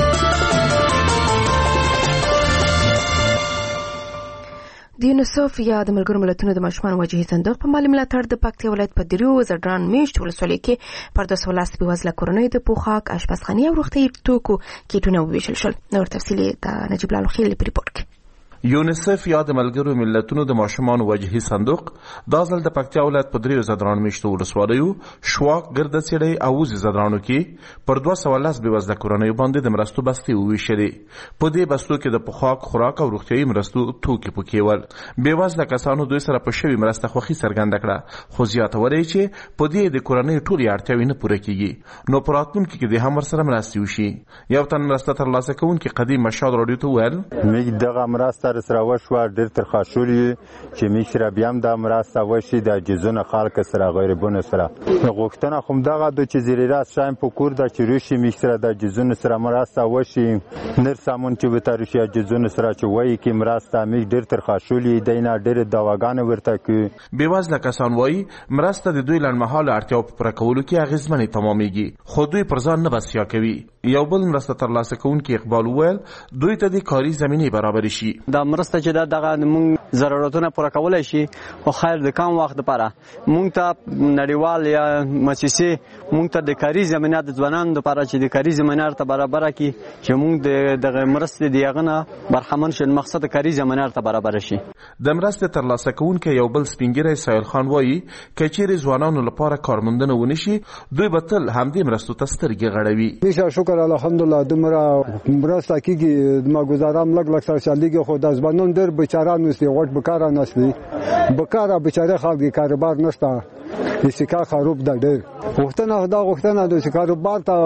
د یونیسف یا د ملګرو ملتونو د ماشومانو وجهي صندوق په مالي ملاتړ د پکتیا ولایت په دریو زرډران میشت ولسوالۍ کې پر دوه سوه لس بېوزله کورنیو د پوښاک، اشپزخانې او روغتیايي توکو کیټونه وویشل شول. نور تفصیل د نجیب الله خیل په ریپورت کې. یونیسف یا د ملګرو ملتونو د ماشومانو وجهي صندوق دا ځل د پکتیا ولایت په دریو زدران میشتو ولسوالیو، شواک، ګردڅیړی او وزې زدرانو کې پر دوه سوه لس بېوزله کورنیو باندې د مرستو بستې وویشلې. په دې بستو کې د پوښاک، خوراک او روغتیایي مرستو توکي پکې ول. بېوزله کسانو دوی سره په شوې مرسته خوښي څرګنده کړه، خو زیاتوله یې چې په دې د کورنیو ټولې اړتیاوې نه پوره کیږي، نو په راتلونکي کې د هم ورسره مرستې وشي. یو تن مرسته ترلاسه کوونکي قدیم مشهاد راډیو ته وویل موږ دغه مرسته سره وشوه ډېر ترخاشولي چې موږ سره بیا هم دا مرسته وشي د عاجزونه خلکو سره غریبانو سره. غوښتنه خو همدغه ده چې زیر راست شایم په کور ده چې روشي موږ سره د عاجزونو سره مرسته وشي. نرسامون چې ورته روشي عاجزونو سره چې وایي کې مرسته موږ ډېر ترخاشولي دی نه ډېرې دواګانې ورته کوي. بېوزله کسان وایي مرسته د دوی لنډمهاله اړتیاو په پوره کولو کې اغېزمنې تمامېږي، خو دوی پر ځان نه بسیا کوي. یو بل مرسته ترلاسه کوونکي اقبال وویل دوی ته د کاري زمینې برابرې شي. دا مرسته چې دغه موږ ضرورتونه پوره کولای شي او خیر د کم وخت لپاره موږ ته نړیوال یا مؤسسې موږ ته د کاري زمینه د ځوانانو لپاره چې د کاري زمینه ته برابر کړي چې موږ دغه مرستې دیغه نه برخمن شو. مقصد کاري زمینه ته برابر شي. د مرستې ترلاسه کوونکي یو بل سپینګری سایل خان وایي کچېرې ځوانانو لپاره کارموندنه ونشي دوی به تل همدې مرستو ته سترګې غړوي. میشه شکر الحمدلله دمره مرسته کیږي ما گزارم لګ لګ سره چلیږي خو د ځوانانو ډېر بیچاران نشي غوټ بکاره نشي بکاره بیچاره خلک کاروبار نشته د سکا خراب ده ډېر وختونه دا وختونه د کاروبار ته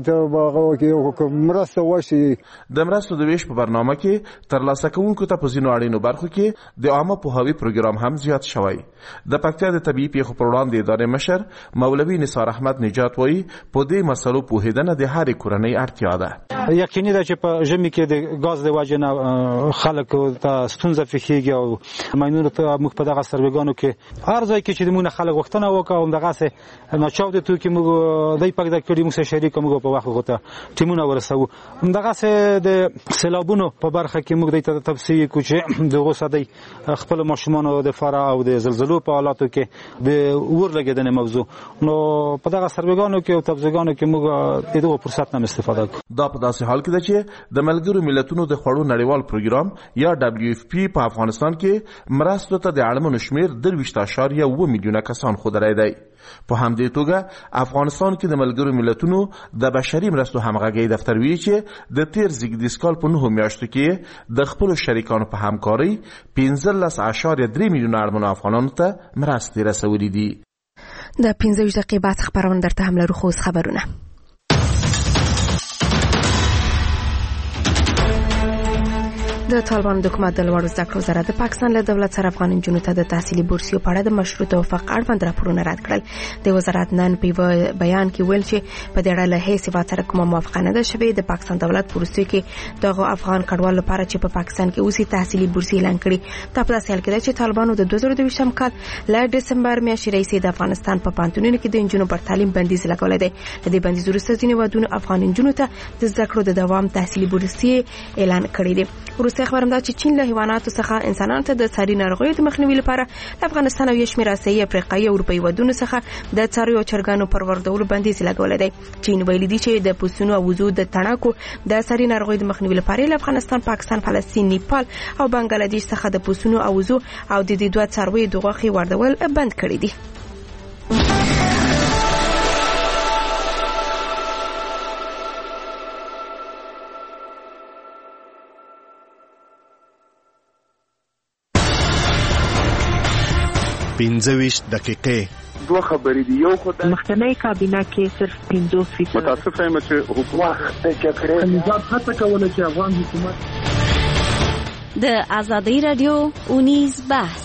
مرسته وشي. د مرستو د ویش په برنامه کې ترلاسه کوونکو ته په ځینو اړینو برخو کې د عامه پوهاوي پروګرام هم زیات شوی. د پکتیا د طبي پیښو پر وړاندې ادارې مشر مولوي نثار احمد نجات وایي په دې مسلو پوهیدنه د هرې کورنۍ اړتیا ده. یقیني ده چې په ژمي کې د غاز د وجې نه خلکو ته ستونزه پیښیږي او ماینونو ته موږ په دغه سروېګانو کې هر ځای کې چې موږ خلک غوښتنه وکړو دغه څه ناچاو د تو کې موږ دای پک د کړي موږ شریک موږ په وخت غوته ټیمونه ورسو دغه څه د سیلابونو په برخه کې موږ د تفصیل کو چې دغه سدي خپل ماشومان د فارا او د زلزلو په حالاتو کې د ور لګیدنې موضوع نو په دغه سروېګانو کې او تفصیلګانو کې موږ د دغه فرصت نه استفاده کوو. دا په داسې حال کې ده چې د ملګرو ملتونو د خوړو نړیوال پروګرام یا دبليو اف پی په افغانستان کې مرستو ته د اړمنو شمیر درویشت اشاریه اوه میلیونه کسان خودرای دی. په همدې توګه افغانستان کې د ملګرو ملتونو د بشري مرستو همغږي دفتر وی چې د تیر زیږدیز کال په نهمه میاشتو کې د خپل شریکانو په همکاري پنځلس اشاریه درې میلیونه اړمنو افغانانو ته مرستې رسولې دي. د پنځه ویشت دقیقې بعد خبرونه درته هم لرو. خو خبرونه د طالبان د حکومت د لوړو زده کړو وزارت د پاکستان له دولت سره افغان نجونو ته د تحصیلي بورسیو په اړه د مشروع توافق اړوند راپورونه رد کړل. د وزارت نن په بیان کې ویل چې په دې اړه له هیڅ هیواد سره کومه موافقه نه ده شوې. د پاکستان دولت بورسیو کې دغه افغان کډوالو لپاره چې په پاکستان کې اوسې تحصیلي بورسي اعلان کړي. دا په داسې حال کې ده چې طالبانو د دوه زره دوه کال له دسمبر میاشتې راهیسې د افغانستان په پانتونونو کې د نجونو پر تعلیم بندیز لګولې ده. د دې بندیز وروسته ځینې ودونو افغان نجونو ته د زده کړو د دوام تحصیلي بورسي اعلان کړي دي. وروسته خبرم دا چې چین له حیواناتو څخه انسانانو ته د څاروي ناروغیو د مخنیوي لپاره افغانستان او یشمیر آسیایي افریقایي او اروپایي ودونو څخه د څاروي او چرګانو پر وردولو بندیز لګولې دی. چین ویلي دی چې د پوستونو او وزو د تڼاکو د څاروي ناروغیو د مخنیوي لپاره له افغانستان، پاکستان، فلسطین، نیپال او بنگلادیش څخه د پوستونو او وزو او د دې دوه څاروي د غوښې وردول بند کړي دي. پنځه ویشت دقیقې دوه خبرې دي. یو خو د مخکنی کابینه کې صرف پنځوس فیصد متاسف یم چې حکومت د جګړې نظام هڅه کوله چې افغان حکومت د ازادي رادیو اونیز بحث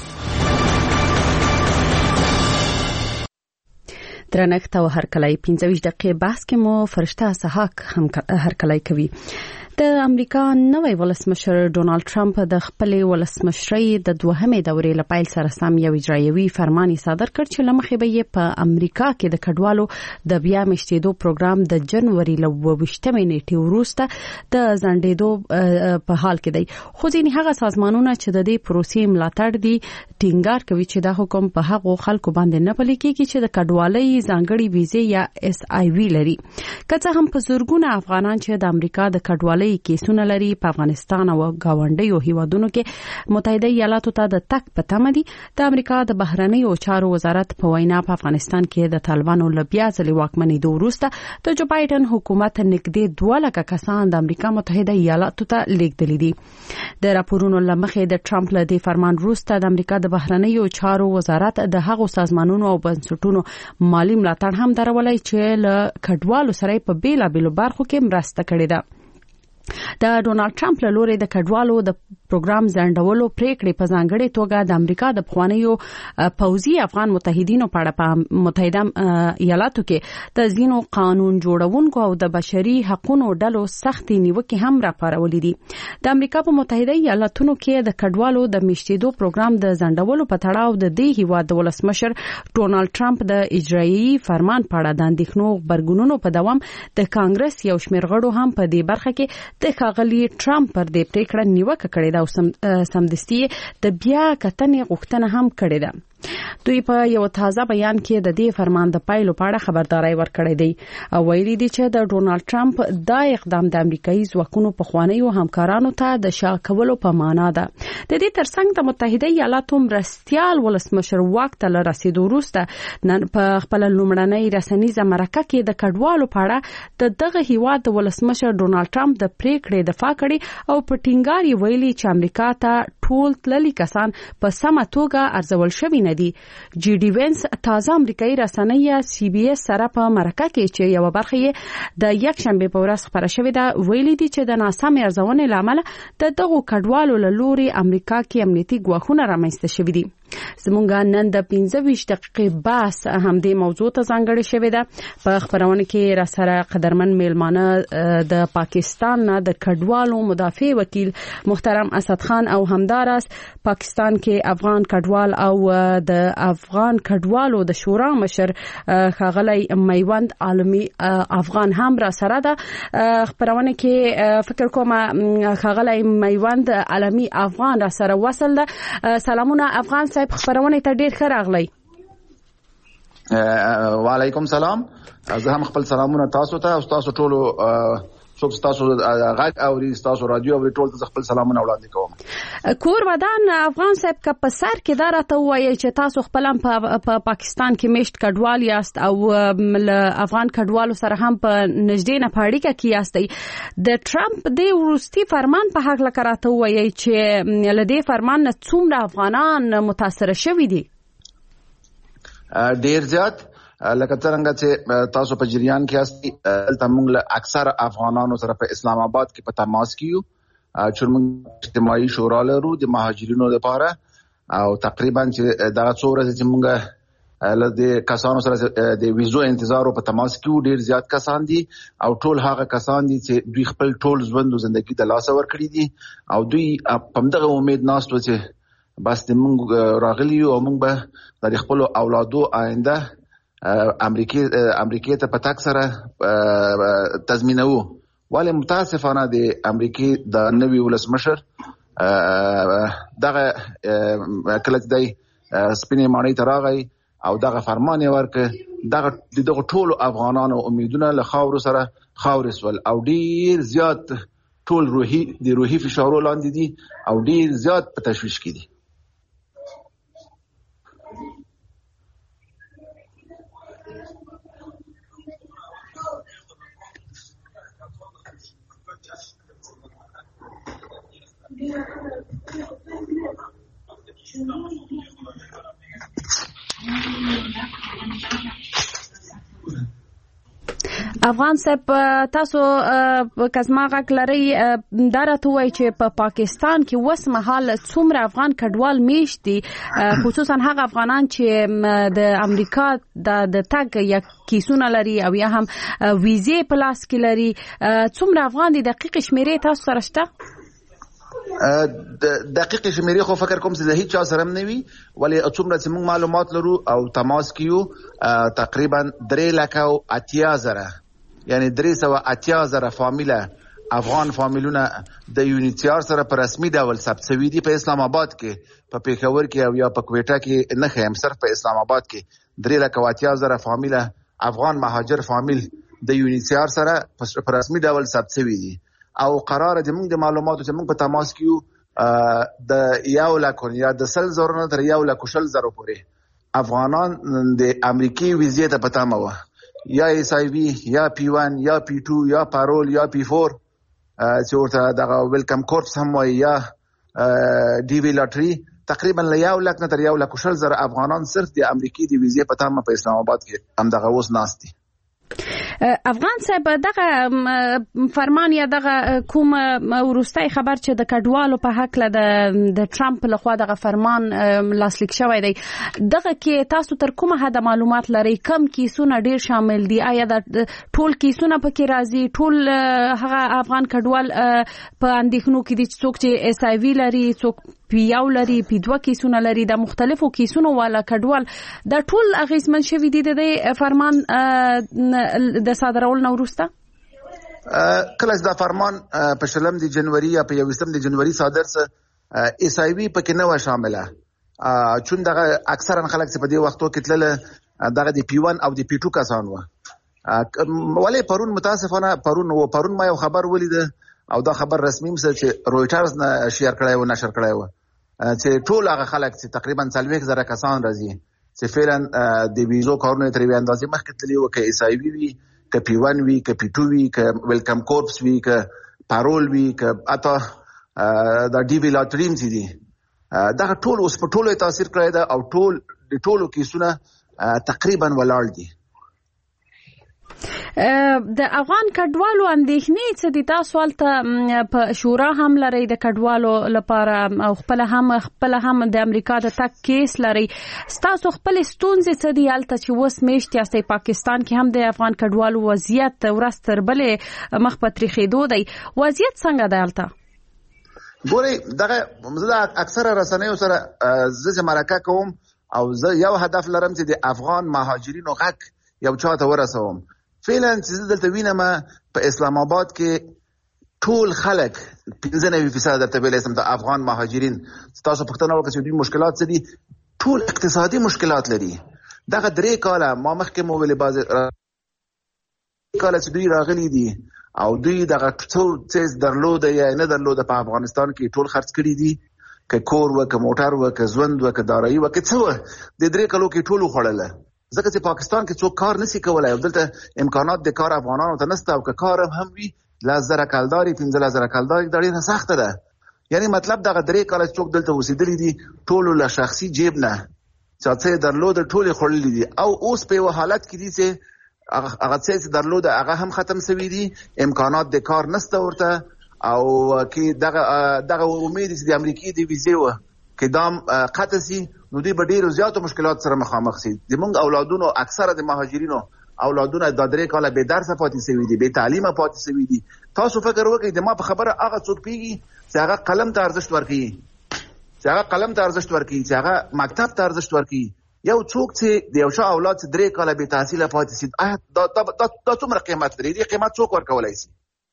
درنښت او هرکلی پنځه ویشت دقیقې بحث کې مو فرشته سحاق هم هرکلی کوي. د امریکا نوی ولسمشر ډونالد ټرمپ د خپل ولسمشرۍ د دوهمې دورې لپاره سره سم یو اجرایوي فرمان صادر کړ چې لمخې به یې په امریکا کې د کډوالو د بیا مشتېدو پروګرام د جنوري ل اوویشتمې نیټې وروسته د ځنډېدو په حال کې دی. خو ځینې هغه سازمانونه چې د دې پروسې ملاتړ دي ټینګار کوي چې دا حکم په هغو خلکو باندې نه پلي کېږي چې د کډوالۍ ځانګړي ویزې یا اس آی وی لري. که څه هم په زورګونه افغانان چې د امریکا د کډوالۍ کیسونه لري په افغانستان او گاونډیو هیوادونو کې متحده ایالاتو ته د تک په تمه دي. د امریکا د بهرنیو چارو وزارت په وینا په افغانستان کې د طالبانو له بیا ځلې واکمنېدو وروسته د جو بایدن حکومت نږدې دوه لکه کسان د امریکا متحده ایالاتو ته لیږدلي دي. د راپورونو له مخې د ټرمپ له دې فرمان وروسته د امریکا د بهرنیو چارو وزارت د هغو سازمانونو او بنسټونو مالی ملاتړ هم درولای چې له کډوالو سره په بیلابېلو برخو کې مرسته کړې ده. د ډونالد ټرمپ له لوري د کډوالو د پروګرام ځنډولو پریکړې په ځانګړې توګه د امریکا د پخوانیو پوځي افغان متحدینو په اړه په متحده ایالاتو کې د ځینو قانون جوړونکو او د بشري حقوقو ډلو سختې نیوکې هم راپارولې دي. د امریکا په متحده ایالاتونو کې د کډوالو د میشتېدو پروګرام د ځنډولو په تړاو د دې هیواد د ولسمشر ډونالد ټرمپ د اجرایي فرمان په اړه د اندېښنو غبرګونونو په دوام د کانګرس یو شمېر غړو هم په دې برخه کې د ښاغلي ټرمپ پر دې پریکړه نیوکه کړې ده ده او سمدستي د بیا کتنې غوښتنه هم کړې ده. دوی په یو تازه بیان کې د دې فرمان د پایلو په اړه خبرداري ورکړې ده او ویلي دي چې د ډونالد ټرمپ دا اقدام د امریکایي ځواکونو په خوانیو همکارانو ته د شا کولو په معنا ده. د دې ترڅنګ د متحده ایالاتو مرستیال ولسمشر واک ته رسیدو وروسته نن په خپل لومړنۍ رسنیزه مرکه کې د کډوالو په اړه د دغه هیواد د ولسمشر ډونالد ټرمپ د پریکړې دفاع کړې او په ټینګار یې ویلي چې امریکا ته ټول تللي کسان په سمه توګه ارزول شوي نه دي. جی ډي وینس تازه امریکایي رسنۍ سی بي اس سره په مرکه کې چې یو برخه یې د یک شنبه په ورځ خبره شوې ده ویلي دي چې د ناسمې ارزونې لامل د دغو کډوالو له لوري امریکا کې امنیتي ګواښونه رامنځته شوي دي. زمونږ نن د پنځه ویشت دقیقې بحث همدې موضوع ته ځانګړې شوې ده. په خبرونه کې را سره قدرمن میلمانه د پاکستان نه د کډوالو مدافع وکیل محترم اسد خان او همدارس پاکستان کې افغان کډوال او د افغان کډوالو د شورا مشر ښاغلی میوند عالمي افغان هم را سره ده. خبرونه کې فکر کوم ښاغلی میوند عالمي افغان را سره وصل ده. سلامونه افغان صاحب، خبرونه ته ډیر ښه راغلی. وعلیکم سلام. زه هم خپل سلامونه تاسو ته او تاسو ټولو څوک تاسو غږ اوري تاسو رادیو اوري ټول ته خپل سلامونه وړاندې کوم. کور ودان افغان صاحب که په سر کې دا راته وایي چې تاسو خپل هم په پاکستان کې میشت کډوال یاست او افغان کډوالو سره هم په نږدې نه په اړیکه کې یاستئ. د ټرمپ د وروستي فرمان په هکله که راته وایي چې له دې فرمان نه څومره افغانان متاثره شوي دي؟ ډیر زیات. لکه څنګه چې تاسو په جریان کې یاستئ دلته موږ له اکثر افغانانو سره په اسلام آباد کې په تماس کې یو چې موږ اجتماعي شورا لرو د مهاجرینو لپاره او تقریبا چې دا څو ورځې چې موږ له دې کسانو سره د ویزو انتظار په تماس کې یو ډیر زیات کسان دي او ټول هغه کسان دي چې دوی خپل ټول ژوند او ژوندۍ د لاسه ورکړي دي او دوی په دغه امید ناست و چې بس د موږ راغلي او موږ به د خپل اولادو آینده امریکای امریکای ته په تک سره تضمینوو. ولی متاسفانه د امریکای د نوي ولسمشر دغه کله چې دی سپینې ماڼۍ ته راغی او دغه فرمان یې ورکړ دغه دغه ټولو افغانانو امیدونه له خاورو سره خاورې سول او ډیر زیات ټول روحي د روحي فشارو لاندې دي او ډیر زیات په تشویش کې دي. افغان صاحب تاسو کزما غږ لرئ دا راته وایي چې په پاکستان کې اوس مهال څومره افغان کډوال میشت دي خصوصا هغه افغانان چې د امریکا د تګ یا کیسونه لري او یا هم ویزې په لاس کې لري څومره افغان دي دقیق شمیرې تاسو سره شته؟ دقیق شمیرې خو فکر کوم چې د هیڅ چا سره هم نه وي ولی څومره چې موږ معلومات لرو او تماس کیو تقریبا درې لکه او اتیا زره یعنی درې سوه اتیا زره فامیله افغان فامیلونه د یونیسیار سره په رسمي ډول ثبت شوي دي په اسلام آباد کې په پیښور کې او یا په کوټه کې نه خیم صرف په اسلام آباد کې درې لکه او اتیا زره فامیله افغان مهاجر فامیل د یونیسیار سره په رسمي ډول ثبت شوي دي او قرار د موږ د معلوماتو چې موږ په تماس کیو د یو لکه یا د سل زره نه تر یو لکه شل زره پورې افغانان د امریکای ویزې ته پتا مو یا ایس آی وی یا پی ون یا پی ټو یا پارول یا پی فور چې ورته دغه ویلکم کورپس هم وایي یا ډي وی لاټري تقریبا له یو لک نه تر یو لکه شل زره افغانان صرف د امریکای د ویزې پتا مو په اسلام آباد کې هم دغه اوس ناست دي. افغان صاحب دغه فرمان یا دغه کوم وروستي خبر چې د کډوالو په حق له د ټرمپ لخوا دغه فرمان لاسلیک شوی دی دغه کې تاسو تر کومه حد معلومات لرئ کم کیسونه ډیر شامل دي آیا د ټول کیسونه پکې راځي ټول هغه افغان کډوال په اندېښنو کې دي څوک چې ایس آی وی لري څوک پی یو لري پی دوه کیسونه لري د مختلفو کیسونو والا کډوال د ټول اغیزمن شوي دي د فرمان د صادرول نه وروسته؟ کله چې دا فرمان په شلم د جنوري یا په یوویشتم د جنوري صادر سه ایسایوي پکې نه و شامله چون دغه اکثرا خلک چې په دې وختو کې تلل دغه د پی ون او د پی ټو کسان و. ولې پرون متاسفانه پرون و پرون ما یو خبر ولید او دا خبر رسمي مس چې رويټرز نه شیر کړی و نشر کړی و چې ټول هغه خلک چې تقریبا څلوېښت زره کسان راځي چې فعلا د ویزو کارونه ترې اندازې مخکې تللي وو، که ایسایوي وي، که پی ون وي، که پی ټو وي، که ویلکم کورپس وي، که پارول وي، که اته دا ډي وی لاټریم چې دي، دغه ټول اوس په ټولو تاثیر کړی ده او ټول د ټولو کیسونه تقریبا ولاړ دي. د افغان کډوالو اندېښنې څه دي؟ تاسو هلته په شورا هم لرئ د کډوالو لپاره او خپل هم خپل هم د امریکا د تک کیس لرئ. ستاسو خپل ستونزې څه دي هلته چې اوس میاشت یاستئ؟ پاکستان کې هم د افغان کډوالو وضعیت ورځ تر بلې مخ په تریخېدو دی. وضعیت څنګه دی هلته؟ ګورئ دغه زه اکثره رسنیو سره زه چې مرکه کوم او زه یو هدف لرم چې د افغان مهاجرینو غږ یو چاته ورسوم. فعلا چې زه دلته وینم په اسلام آباد کې ټول خلک پنځه نوي فیصد درته ویلی سم د افغان مهاجرین تاسو پوښتنه وکړه چې دوی مشکلات څه دي؟ ټول اقتصادي مشکلات لري. دغه درې کاله ما مخکې مو ویلې بعضې کاله چې دوی راغلي دي او دوی دغه څه درلوده یا نه درلوده په افغانستان کې ټول خرڅ کړي دي، که کور و، که موټر و، که ژوند و، که دارایي و، که څه و، د درې کالو کې ټول وخوړله. ځکه چې پاکستان کې څوک کار نشي کولای او دلته امکانات د کار افغانانو ته نشته او که کار هم وي لس زره کلداري پنځلس زره کلداري دا ډېره سخته ده. یعنی مطلب دغه درې کاله څوک دلته اوسېدلي دي ټولو له شخصي جیب نه چې څه یې درلوده ټول یې خوړلي دي او اوس په یوه حالت کې دي چې هغه څه چې درلوده هغه هم ختم شوي دي، امکانات د کار نشته ورته او کې دغه دغه امید چې د امریکې د ویزې وه که دام قطع شي نو دوی به ډېرو زیاتو مشکلات سره مخامخ شي. زموږ اولادونو اکثره د مهاجرینو اولادونه دا درې کاله بې درسه پاتې شوي دي، بې تعلیمه پاتې شوي دي. تاسو فکر وکړئ د ما په خبره هغه څوک پوهېږي چې هغه قلم ته ارزښت ورکوي، چې هغه قلم ته ارزښت ورکوي، چې هغه مکتب ته ارزښت ورکوي. یو څوک چې د یو ښه اولاد چې درې کاله بې تحصیله پاتې شي دا څومره قیمت لري؟ دې قیمت څوک ورکولی شي؟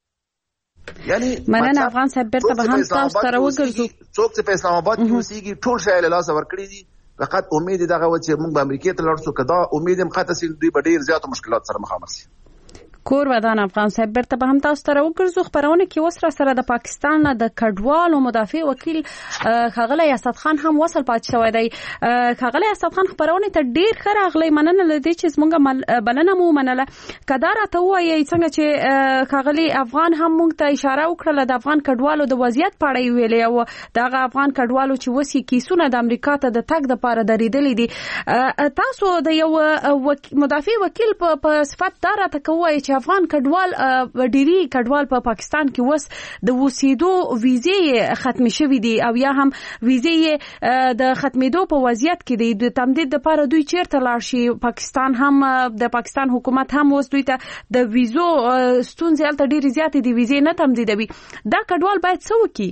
یعنی مننه افغان صاحب بیرته به هم تاسو سره وګرځو. څوک چې په اسلام آباد کې اوسېږي ټول شی له لاسه ورکړي دي، فقط امید دغه و چې موږ به امریکې ته لاړ شو، که دا امید هم قطع شي دوی به ډېر زیاتو مشکلات سره مخامخ شي. کور ودان افغان صاحب بیرته به هم تاسو سره وګرځو. خبرونه کې اوس را سره د پاکستان د کډوالو مدافع وکیل ښاغلی اسد خان هم وصل پاتې شوی دی. ښاغلی اسد خان خبرونه ته ډېر ښه راغلی، مننه له دې چې زموږ بلنه مو ومنله. که دا راته ووایئ څنګه چې ښاغلي افغان هم موږ ته اشاره وکړله د افغان کډوالو د وضعیت په اړه یې ویلې او دغه افغان کډوالو چې اوس یې کیسونه د امریکا ته د تګ دپاره درېدلي دي، تاسو د یو مدافع وکیل په صفت دا راته که ووایئ چې افغان کډوال ډيري کډوال په پاکستان کې وس د وسیدو ویزې ختم شوې دي او یا هم ویزې د ختمېدو په وضعیت کې دي، د تمدید لپاره دوی چیرته لاړ شي؟ پاکستان هم د پاکستان حکومت هم اوس دوی ته د ویزو ستونزې هلته ډېرې زیاتې دي، ویزې نه تمدیدوي. دا کډوال باید څه وکړي؟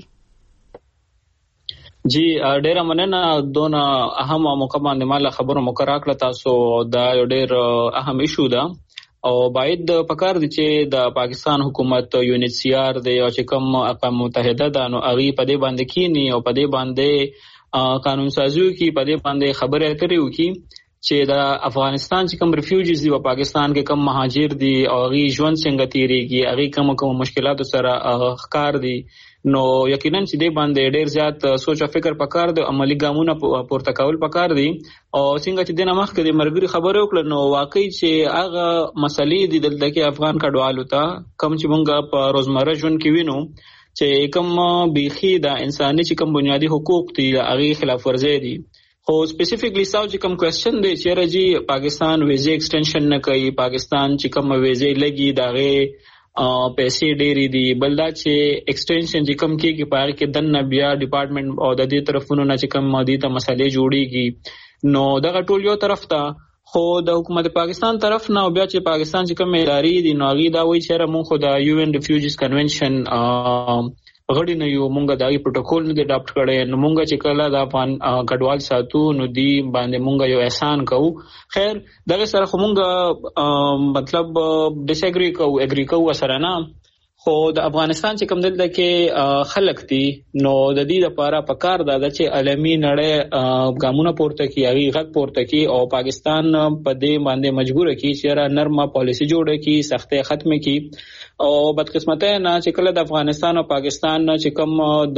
جی ډیره مننه دونه اهم موقع باندې مال خبرو مقرره کړه تاسو. دا یو ډیر اهم ایشو ده او باید پکار دي چې د پاکستان حکومت یونیټ سی آر د یو چې کوم اقوام متحده ده نو هغه په دې باندې کینی او په دې باندې قانون سازي کوي، په دې باندې خبرې اترې وکړي چې د افغانستان چې کوم ریفیوجیز دي او پاکستان کې کوم مهاجر دي او هغه ژوند څنګه تیریږي، هغه کوم کوم مشکلات سره ښکار دي، نو یقینا چې دې باندې ډېر زیات سوچ او فکر پکار دی، عملی ګامونه پورته کول پکار دي. او څنګه چې دنه مخکې د مرګري خبرې وکړه نو واقعي چې هغه مسلې دي دلته کې افغان کډوالو ته کوم چې موږ په روزمره ژوند کې وینو چې کوم بيخي د انساني چې کوم بنیادی حقوق دي هغه خلاف ورزي دي. خو سپیسیفیکلی ساو چې کوم کوېسچن دی چې راځي پاکستان ویزه ایکسټنشن نه کوي، پاکستان چې کوم ویزه لګي داغه پیسې ډېری دي، بل دا چې ایکسټنشن چې کوم کېږي په هغه کې دنه بیا ډپارټمنټ او د دې طرفونو نه چې کوم مادي ته مسلې جوړیږي نو دغه ټول یو طرف ته. خو د حکومت پاکستان طرف نه بیا چې پاکستان چې کوم ادارې دي نو هغه دا وایي چې موږ خو د یو ان ریفیوجیز کنونشن غړي نه یو، مونږ دغه پروتوکول نه دی اډاپټ کړی، نو مونږ چې کله د افغان کډوال ساتو نو دی باندې مونږ یو احسان کوو. خیر دغه سره خو مونږ مطلب ډیس اګری کوو اګری کوو سره نه، خو د افغانستان چې کوم دلته کې خلک دي نو د دې لپاره پکار ده چې عالمي نړۍ ګامونه پورته کوي هغه غږ پورته کوي او پاکستان په دې باندې مجبور کوي چې نرمه پالیسی جوړه کړي سختي ختم کړي او بدقسمته نه چې کله د افغانستان او پاکستان چې کوم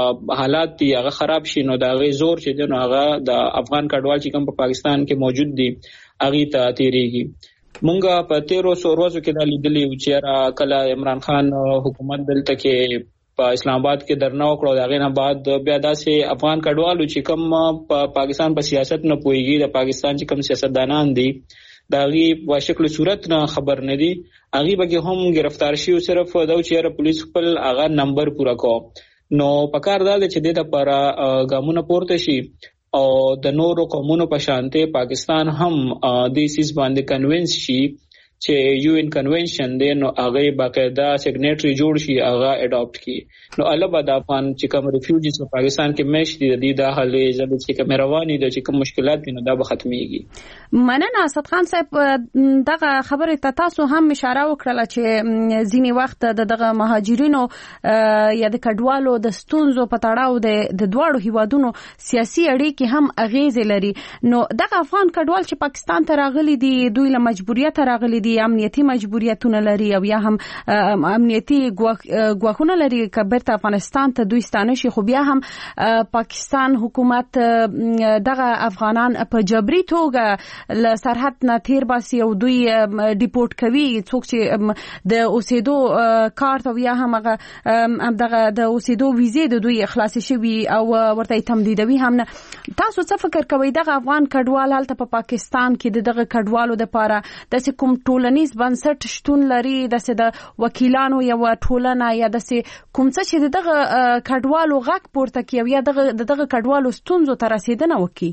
د حالات دي هغه خراب شي نو دا غي زور چې دی نو هغه د افغان کډوال چې کوم په پاکستان کې موجود دي هغه ته تیریږي. مونږه په تیرو سو ورځو کې د لیدلې چې را کله عمران خان حکومت دلته کې په اسلام آباد کې درنه وکړو دا غینه بعد بیا داسې افغان کډوالو چې کوم په پاکستان په سیاست نه پويږي د پاکستان چې کوم سیاستدانان دي دا غي په شکل صورت نه خبر نه دي هغه به هم گرفتار شي او صرف دا چې پولیس خپل هغه نمبر پورا کو نو پکار دا چې د لپاره ګامونه پورته شي او د نورو قومونو په شانته پاکستان هم د سیس باندې کنوینس شي چې یو ان کنونشن دی نو هغه باقاعده سیګنیټری جوړ شي هغه اډاپټ کی نو البته د افغان چې کوم ریفیوجیز په پاکستان کې مشتي دي د حالې زبې چې کوم رواني دي چې کوم مشکلات دي نو دا به ختميږي. مننه اسد خان صاحب دغه خبره ته تاسو هم اشاره وکړه چې ځینی وخت دغه مهاجرینو یا د کډوالو د ستونزو په تړاو د دوړو هیوادونو سیاسي اړیکې هم اغیز لري نو دغه افغان کډوال چې پاکستان ته راغلي دي دوی له مجبوریت راغلي دي امنیتي مجبوریتونه لري او یا هم امنیتي غواخونه لري کبرته افغانستان ته دوی ستانه شي خو بیا هم پاکستان حکومت دغه افغانان په جبري توګه له سرحد نه تیر باسي او دوی ډیپورټ کوي څوک چې د اوسېدو کارت او یا هم دغه د اوسېدو ویزې د دوی خلاص شوي او ورته تمدیدوي هم نه. تاسو څه فکر کوئ دغه افغان کډوال هلته په پاکستان کې دغه کډوالو د لپاره د کوم ټولنیز بنسټ شتون لري د وکیلانو یا ټولنه یا د کوم څه چې دغه کډوالو غږ پورته کوي یا دغه دغه کډوالو ستونزو ته رسیدنه وکړي؟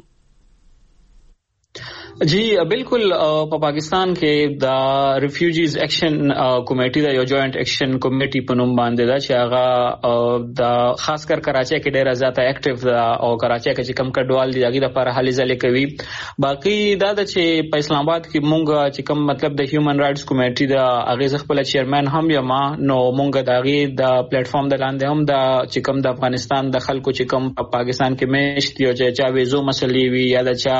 جی بالکل په پاکستان کې د ریفیوجیز ایکشن کمیټي د یو جوائنٹ ایکشن کمیټي په نوم باندې دا چې هغه د خاص کر کراچۍ کې ډېر زیاته اکټیو ده او کراچۍ کې چې کم کډوال دي هغه لپاره هلې ځلې کوي. باقي دا چې په اسلام آباد کې مونږ چې کم مطلب د هیومن رائټس کمیټي د هغه خپل چیرمن هم یم نو مونږ د هغه د پلیټ فارم د لاندې هم د چې کم د افغانستان د خلکو چې کم په پاکستان کې مشتي او چې چا ویزو مسلې وي یا د چا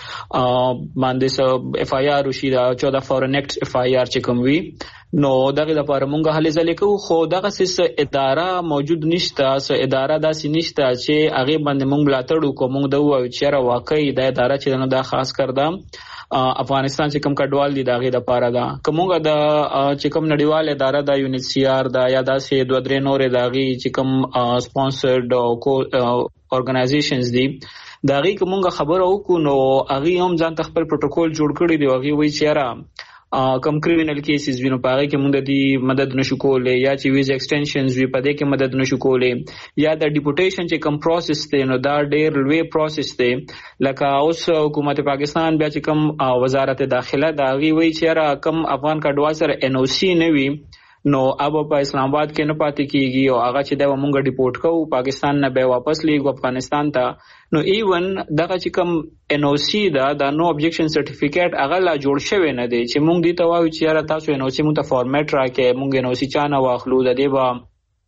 باندې سو اف آی آر وشي دا چودہ فورن ایکټ اف آی آر چې کوم وی نو دغه لپاره مونږه هلې ځلې کوو خو دغه سیس اداره موجود نشته سو اداره داسې نشته چې هغه باندې مونږ ملاتړ وکړو مونږ د وایو چې را واقعي د اداره چې نو دا خاص کردم افغانستان چې کوم کډوال دي دغه لپاره دا کومه د چې کوم نړیوال اداره د یو ان ایچ سی آر دا یا داسې دوه درې نور دغه چې کوم سپانسرډ او اورګنایزیشنز دي دا غي کومه خبره وکړو نو هغه هم ځان خپل پروتوکول جوړ کړی دی هغه وایي چې را کم کریمینل کیسز وینو پاره کې موږ د مدد نشو کولای یا چې ویزا ایکسټنشنز وی پدې کې مدد نشو کولای یا د ډیپورټیشن چې کم پروسس دی نو دا ډېر لوی پروسس دی لکه اوس حکومت پاکستان بیا چې کم وزارت داخله دا غي وایي چې را کم افغان کډوال سره ان او سی نه وي نو اب په اسلام آباد کې نه پاتې کیږي او هغه چې دا مونږ ډیپورټ کوو پاکستان نه به واپس لیږو افغانستان ته نو ایون دغه چې کوم ان او سی دا د نو ابجیکشن سرټیفیکیټ هغه لا جوړ شوی نه دی چې مونږ دې ته وایو چې یاره تاسو ان او سی مونږ ته فارمیټ راکې مونږ ان او سی چانه واخلو د دې به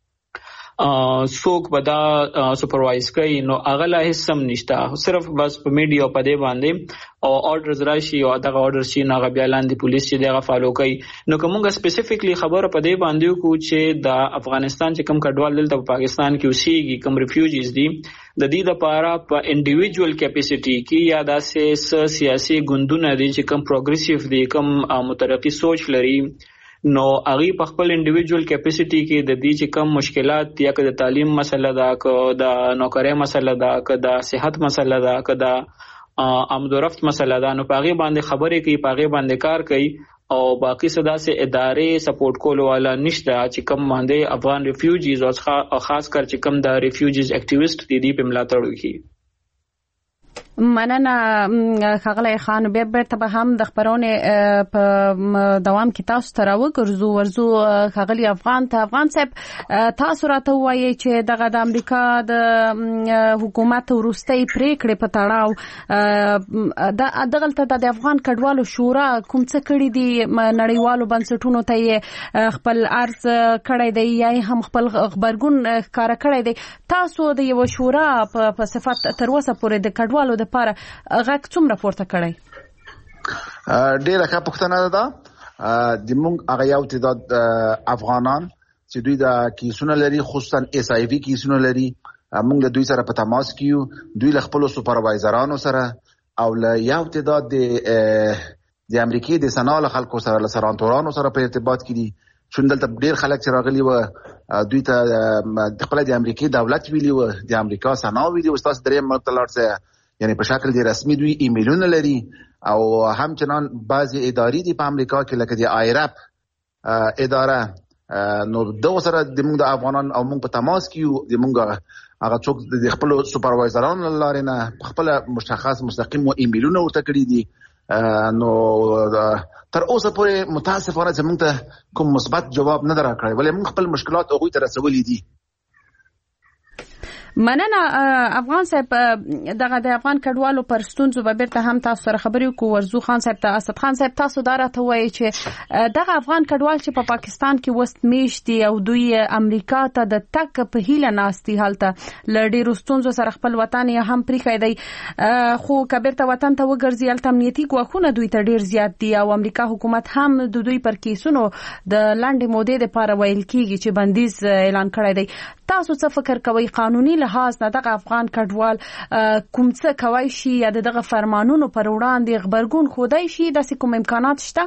څوک به دا سپروایز کوي نو هغه لا هیڅ سم نشته صرف بس په میډیا په دې باندې او آرډرز راشي او دغه آرډر شي نو هغه بیا لاندې پولیس چې دغه فالو کوي نو کومه سپیسیفیکلی خبره په دې باندې کو چې د افغانستان چې کوم کډوال دلته په پاکستان کې اوسېږي کوم ریفیوجیز دي د دې لپاره په انډیویډوال کیپاسټي کې یا داسې سیاسي ګوندونه دي چې کوم پروګریسیو دي کوم مترقی سوچ لري نو هغه په خپل انډیویډوال کیپاسټي کې د دې چې کم مشکلات یا که د تعلیم مسله ده که د نوکری مسله ده که د صحت مسله ده که د آمد و رفت مسله ده نو په هغه باندې خبرې کوي په هغه باندې کار کوي او باقي صدا سه ادارې سپورټ کول والا نشته چې کم باندې افغان ریفیوجیز او خاص کر چې کم د ریفیوجیز اکټیویست دي دي په ملاتړ کوي. مننه ښاغلی خان. بیا بیرته به هم د خپرونې په دوام کې تاسو ته راوګرځو ورځو. ښاغلی افغان ته افغان صاحب تاسو راته ووایئ چې دغه د امریکا د حکومت وروستۍ پریکړې په تړاو دغلته د افغان کډوالو شورا کوم څه کړي دي؟ نړیوالو بنسټونو ته یې خپل عرض کړی دی یا هم خپل خبرګون ښکاره کړی دی؟ تاسو د یو شورا په صفت تر اوسه پورې د کډوالو لپاره غږ څومره پورته کړی؟ ډیره ښه پوښتنه ده. د موږ هغه یو تعداد افغانان چې دوی د کیسونه لري، خصوصا اس آی وی کیسونه لري، موږ د دوی سره په تماس کې یو. دوی له خپل سوپروایزرانو سره او له یو تعداد د د امریکای د سناله خلکو سره، له سرانتورانو سره په ارتباط کې دي. چون دلته ډیر خلک چې راغلي و دوی ته د خپل د امریکای دولت ویلي و، د امریکا سنا ویلي و تاسو درې ملک ته لاړ شئ، یعنی په شکل دی رسمي دوی ایمیلونه لري. او همچنان بعضی ادارې دي په امریکا کې لکه د آیرپ اداره، نو دغه سره د موږ د افغانان او موږ په تماس کې یو. د موږ هغه څوک د خپل سوپروایزرانو لارې نه خپل مشخص مستقیم ایمیلونه ورته کړي دي. نو تر اوسه پورې متاسفانه چې موږ ته کوم مثبت جواب نه درکړی، ولې موږ خپل مشکلات هغوی ته رسولي دي. مننه افغان صاحب. دغه د افغان کډوالو پر ستونزو به بیرته هم تاسو سره خبرې وکړو. ورزو خان صاحب ته اسد خان صاحب تاسو دا راته وایي چې دغه افغان کډوال چې په پاکستان کې وست میشت دي او دوی امریکا ته د تک په هیله ناستي، هلته ل ډیرو ستونزو سره خپل وطن یې هم پریښی دی، خو کبیرته وطن ته وګرځي هلته امنیتي ګواښونه دوی ته ډیر زیات دي او امریکا حکومت هم د دوی پر کیسونو د لنډې مودې لپاره ویل کیږي چې بندیز اعلان کړی دی. تاسو څه فکر کوئ قانوني لحاظ نه دغه افغان کډوال کوم څه کوي شي یا دغه فرمانونو پر وړاندې خبرګون خودای شي؟ داسې کوم امکانات شته؟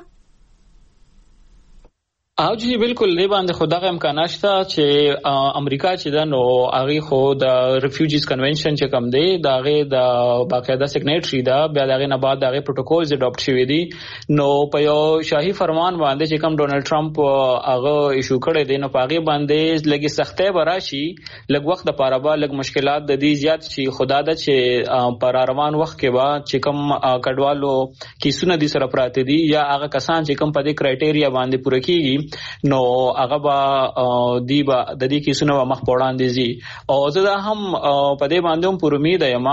او جی بالکل دی باندې خدغه امکانات شته چې امریکا چې دا نو هغه خو د ریفیوجیز کنونشن چې کوم دی داغه د باقاعده سیګنیټری دا بیا دغه نه بعد دغه پروتوکولز اډاپټ شوی دي. نو په یو شاهي فرمان باندې چې کوم ډونلډ ټرمپ هغه ایشو کړی دی، نو پاغه باندې لګي سختۍ براشي، لګ وخت د پاره به لګ مشکلات د دې زیات شي. خدا د چې پر روان وخت کې با چې کوم کډوالو کیسونه دي سره پراته دي یا هغه کسان چې کوم په دې کرایټیریا باندې پوره کیږي، نو هغه با دی با د دې کیسونو مخ پوړاندې زی. او زه دا هم په دې باندې هم پر امید یم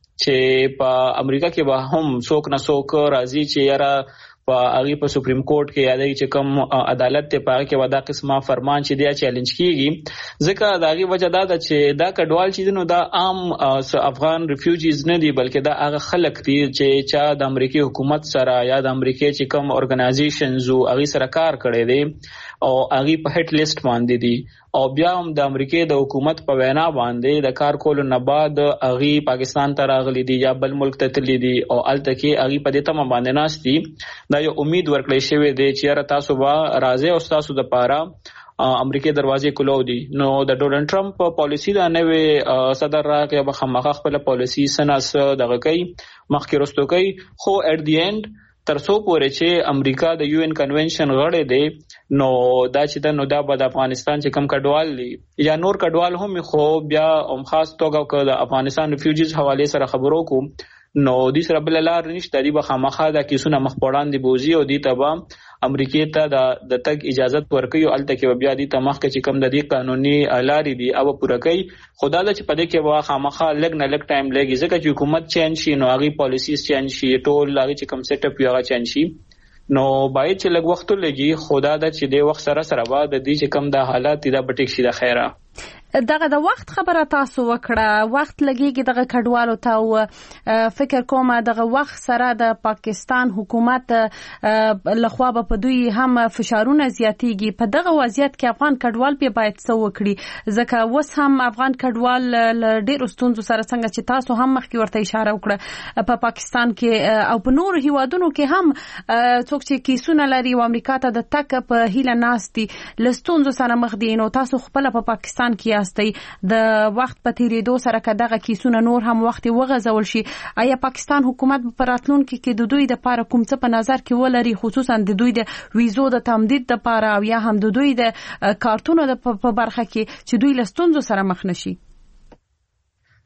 چې په امریکا کې به هم څوک نه څوک راځي چې یاره په هغه په سپریم کورټ کې یادای چې کوم عدالت ته پاره کې ودا قسمه فرمان چې دی چیلنج کیږي. ځکه داغي وجه دا ده چې دا کډوال چې نو دا عام افغان ریفیوجیز نه دي، بلکې دا هغه خلک دي چې چا د امریکای حکومت سره یا د امریکای چې کوم اورګنایزیشنز او هغه سره کار کړی دی او هغه په هټ لیست باندې دي، او بیا هم د امریکای د حکومت په وینا باندې د کار کولو نه بعد هغه پاکستان ته راغلي دي یا بل ملک ته تللی دي او الته کې هغه په دې تمه باندې ناشتي. دا یو امید ورکړی شوی دی چې را تاسو به راځي او تاسو د پاره امریکای دروازې کولو دي. نو د ډونلډ ټرمپ پالیسی دا نوې صدر راغی به خامخا خپل پالیسی سناس دغه کوي مخکې رستو کوي، خو اټ دی اینڈ تر څو پورې چې امریکا د یو ان کنونشن غړی دی، نو دا چې دا نو دا د افغانستان چې کم کډوال دي یا نور کډوال هم خو بیا هم خاص توګه د افغانستان ریفیوجیز حواله سره خبرو کو، نو د سره بل لار نشته دی به خامخا د کیسونه مخ پوړاندې بوزي او دی تبا امریکای ته د د تک اجازه ورکړي او الته کې بیا دي تمخ کې چې کم د دې قانوني لارې دي او پوره کوي. خدا د چې پدې کې وا خامخا لګ نه لګ ټایم لګي ځکه چې حکومت چینج شي نو هغه پالیسیز چینج شي، ټول هغه چې کم سیټ اپ یو هغه چینج شي، نو باید چې لګ وخت لګي. خدا د چې د وخت سره سره با د دې چې کم د حالات د بټیک شي د خیره دغه د وخت خبره تاسو وکړه، وخت لګيږي دغه کډوالو ته او فکر کوم دغه وخت سره د پاکستان حکومت لخوا په دوی هم فشارونه زیاتېږي. په دغه وضعیت کې افغان کډوال په باید څه وکړي؟ ځکه وس هم افغان کډوال ل ډېر ستونزو سره څنګه چې تاسو هم مخکې ورته اشاره وکړه په پاکستان کې او په نور هیوادونو کې هم څوک چې کیسونه لري او امریکا ته د تک په هیله ناستي لستونزو سره مخ دي، نو تاسو خپل په پاکستان کې د وخت په تیریدو سره کداغه کیسونه نور هم وخت وغځول شي، آیا پاکستان حکومت په راتلونکي کې د دوی د لپاره کوم څه په نظر کې ولري، خصوصا د دوی د ویزو د تمدید لپاره او یا هم د دوی د کارتونو په برخه کې چې دوی له ستونزو سره مخ نشي؟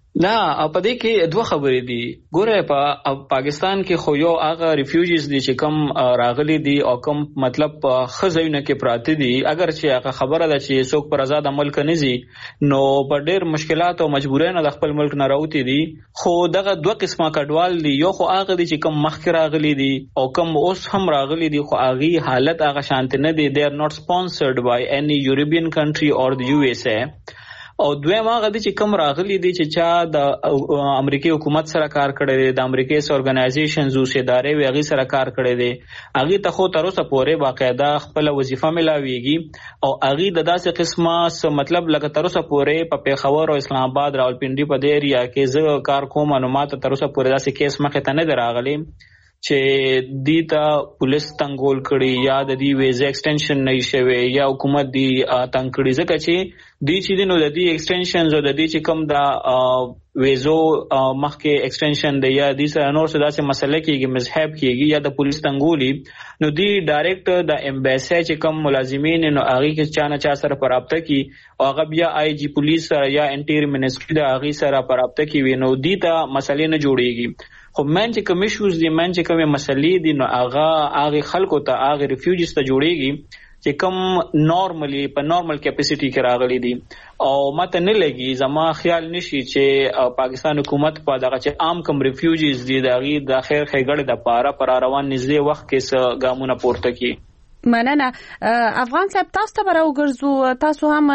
نه په دې کې دوه خبرې دي. ګوره په پاکستان کې خو یو هغه ریفیوجیز دي چې کم راغلي دي او کم مطلب خزونه کې پراته دي. اگر چې هغه خبره ده چې څوک پر آزاد ملک نه زی نو په ډېر مشکلات او مجبورۍ د خپل ملک نه راوتی دي. خو دغه دوه قسمه کډوال دي. یو خو هغه دي چې کم مخکې راغلي دي او کم اوس هم راغلي دي خو هغه حالت هغه شانت نه دي. they are not sponsored by any European country or the U S A. او دویم هغه دي چې کوم راغلي دي چې چا د امریکای حکومت سره کار کړی دی، د امریکای سره اورګنایزیشنز او ادارې وی هغه سره کار کړی دی. هغه ته خو تر اوسه پورې باقاعده خپل وظیفه ملاويږي او هغه د داسې قسمه مطلب لکه تر اوسه پورې په پیښور او اسلام آباد راولپنډي په دې ایریا کې زه کار کوم نو ماته تر اوسه پورې داسې کیس مخه ته نه دراغلي چې دیتا پولیس تنګول کړي یا د دې ویزه ایکسټنشن نه شوي یا حکومت دی تنګ کړي. ځکه چې دی چې نو د دې ایکسټنشنز او د دې چې کوم دا ویزو مخکې ایکسټنشن دی یا د سره نور څه داسې مسله کېږي مذهب کېږي یا د پولیس تنګولي نو دی ډایرکټ د امبیسي چې کوم ملازمین نو هغه کې چا نه چا سره پرابطه کی او هغه بیا آی جی پولیس سره یا انټیر منسټری د هغه سره پرابطه کی وي نو دی ته مسلې نه جوړيږي. خو من چې کوم ایشوز دي من چې کوم مسلې دي نو هغه هغه خلکو ته هغه ریفیوجیز ته جوړيږي چې کوم نورمالي په نورمال کیپاسيټي کې راغلي دي او ماته نه لګي زما خیال نشي چې پاکستان حکومت په دغه چې عام کم ریفیوجیز دي دغه د خیر خېګړې د پاره پر روان نږدې وخت کې څه ګامونه پورته کی. مننه. افغان صاحب تاسو ته راو ګرځو تاسو هم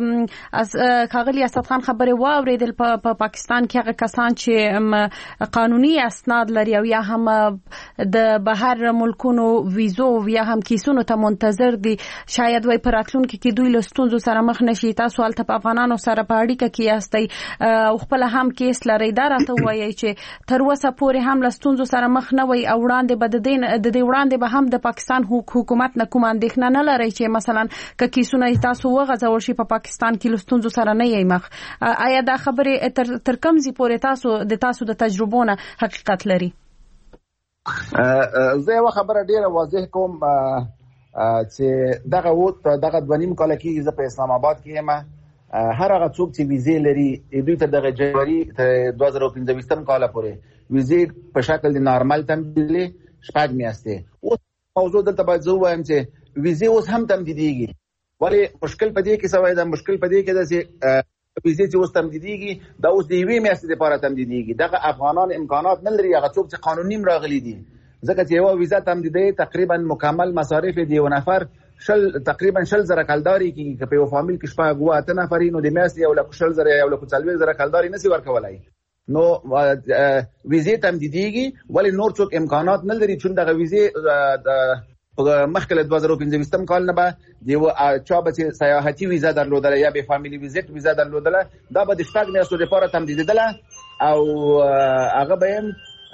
د کاغلی اسد خان خبره واوریدل په پا پاکستان کې هغه کسان چې قانوني اسناد لري او یا هم د بهر ملکونو ویزو یا هم کیسونو ته منتظر دي شاید وای پراتلون کې کې دوی لستونزو سره مخ نشي. تاسو الته په افغانانو سره په اړیکه کې یاستئ او خپل هم کیس لري دا راته وایي چې تر اوسه پورې هم لستونزو سره مخ نه وي او وړاندې بد دین د دې وړاندې به هم د پاکستان حکومت نه کوم اندېښنه نه لري چې مثلا ک کیسونه تاسو وغځول شي په پاکستان کې لستونزو سره نه یې مخ. آیا دا خبره تر, تر کوم ځای پورې تاسو د تاسو د تجربونه حقیقت لري؟ زه یو خبره ډیره واضح کوم چې دغه ووت دغه دونیم کال کې زه په اسلام آباد کې یم. هر هغه څوک چې ویزې لري دوی ته دغه جنوري دوه زره پنځه کال پورې ویزې په شکل د نارمل تمدیدلې شپږ میاشتې. موضوع دلته باید زه وایم چې ویزې اوس هم تمدیدېږي. ولې مشکل په دې کې څه وایي دا مشکل په دې کې ده چې ویزې چې اوس تمدیدېږي دا اوس د یوې میاشتې لپاره تمدیدېږي. دغه افغانان امکانات نه لري هغه څوک چې قانوني راغلي دي ځکه چې یوه ویزه تمدیدوي تقریبا مکمل مصارف د یو نفر شل تقریبا شل زره کلداري کېږي. که په یو فامیل کې شپږ اووه اته نفر نو د میاشتې یو لک شل زره یو لک څلوېښت زره کلداري نشي ورکولی. نو ویزې تمدیدېږي ولې نور څوک امکانات نه لري چون دغه ویزې مخکې له دوه زره پنځه کال نه به د یو چا به چې سیاحتي ویزه درلودله یا به فامیلي ویزیټ ویزه درلودله دا به د شپږ میاشتو لپاره تمدیدېدله او هغه به یې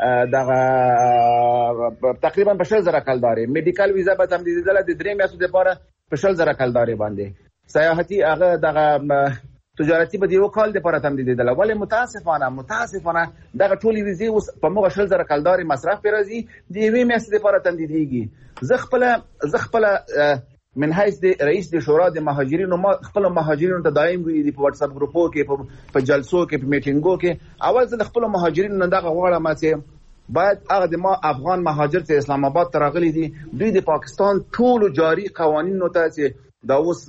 دغه تقریبا په شل زره کلدارې میډیکل ویزه به تمدیدېدله د درې میاشتو لپاره په شل زره کلدارې باندې. سیاحتي هغه دغه تجارتي به د یو کال لپاره تمدیدېدله. ولې متاسفانه متاسفانه دغه ټولې ویزې اوس په موږ شل زره کلدارې مصرف پرې راځي د یوې میاشتې لپاره تمدیدېږي. زه خپله زه خپله من حیث د رئیس د شورا د مهاجرینو ما خپلو مهاجرینو ته دایم ویلي په واتساپ ګروپو کې په جلسو کې په میټینګو کې. اول زه د خپلو مهاجرینو نه دغه غواړم چې باید هغه د ما افغان مهاجر چې اسلام آباد ته راغلي دي دوی د پاکستان ټولو جاري قوانینو ته چې دا اوس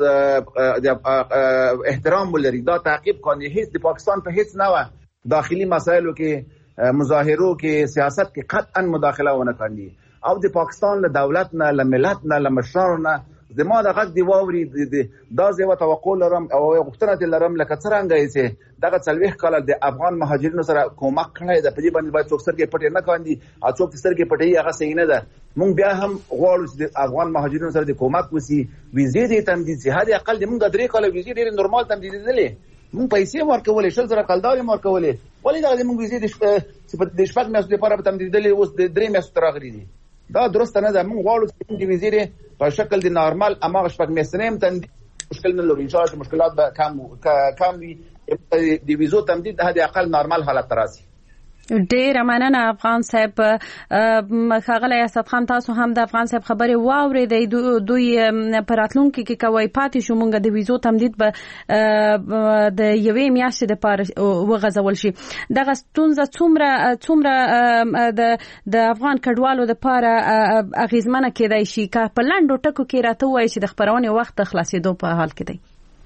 احترام ولري دا تعقیب کوي. هیڅ د پاکستان په هیڅ نه داخلي مسایلو کې مظاهرو کې سیاست کې قطعا مداخله ونه کړي او د پاکستان له دولت نه له ملت نه له مشرانو نه زما د غږ دی واوري دا زه یوه توقع لرم او غوښتنه ترې لرم لکه څرنګه چې دغه څلوېښت کاله د افغان مهاجرینو سره کومک کړی ده په دې باندې باید څوک سترګې پټې نه کاندي او څوک چې سترګې پټوي هغه صحیح نه ده. موږ بیا هم غواړو چې د افغان مهاجرینو سره د کومک وشي ویزې دې تمدید شي. حد اقل د موږ درې کاله ویزې ډېرې نورمال تمدیدېدلې موږ پیسې ورکولې شل زره کلدارې مې ورکولې ولې دغه زموږ ویزې د شپږ میاشتو لپاره به تمدیدېدلې اوس د درې میاشتو ته راغلي دي. دا درسته نه ده. موږ غواړو چې د ویزې په شکل د نارمال هماغه شپږ میاشتنۍ هم تمدید مشکل نه لرو. انشاءالله چې مشکلات به کم کم وي د ویزو تمدید حد اقل نارمال حالت ته راسي. ډیر مننه افغان صاحب. ښاغلی اسد خان تاسو هم د افغان صاحب خبرې واورېدئ. دوی په راتلونکي کې کوي پاتې شو مونږ د ویزو تمدید به د یوې میاشتې دپاره وغځول شي. دغه ستونزه څومره څومره د افغان کډوالو دپاره اغېزمنه کېدای شي که په لنډو ټکو کې راته ووایي چې د خپرونې وخت د خلاصېدو په حال کې دی؟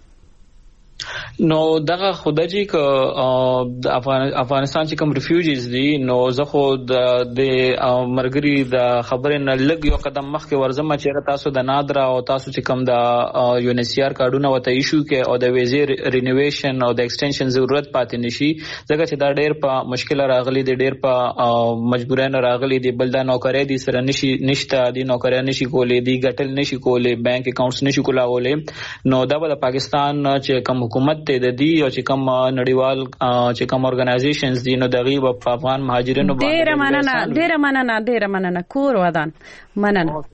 نو دغه خدایي ک افغانستان چې کوم ریفیوجیز دي نو زه خو د مرګري د خبرې نه لګ یو قدم مخکې ورزم چې تاسو د نادرا او تاسو چې کوم د یونیسیار کارډونه وته ایشو کې او د ویزې رینوویشن او د ایکسټنشن ضرورت پاتې نشي ځکه چې دا ډېر په مشکل راغلي دي ډېر په مجبورانه راغلي دي بل دا نوکرې دي سره نشي نشته دي نوکرې نشي کولې دي ګټل نشي کولې بانک اکاونټس نشي کولای نو دا د پاکستان چې کوم حکومت ته د دې او چې کوم نړیوال چې کوم اورګنایزیشنز دي نو دغه په افغان مهاجرینو باندې ډېر مننه ډېر مننه ډېر مننه کور ودان مننه.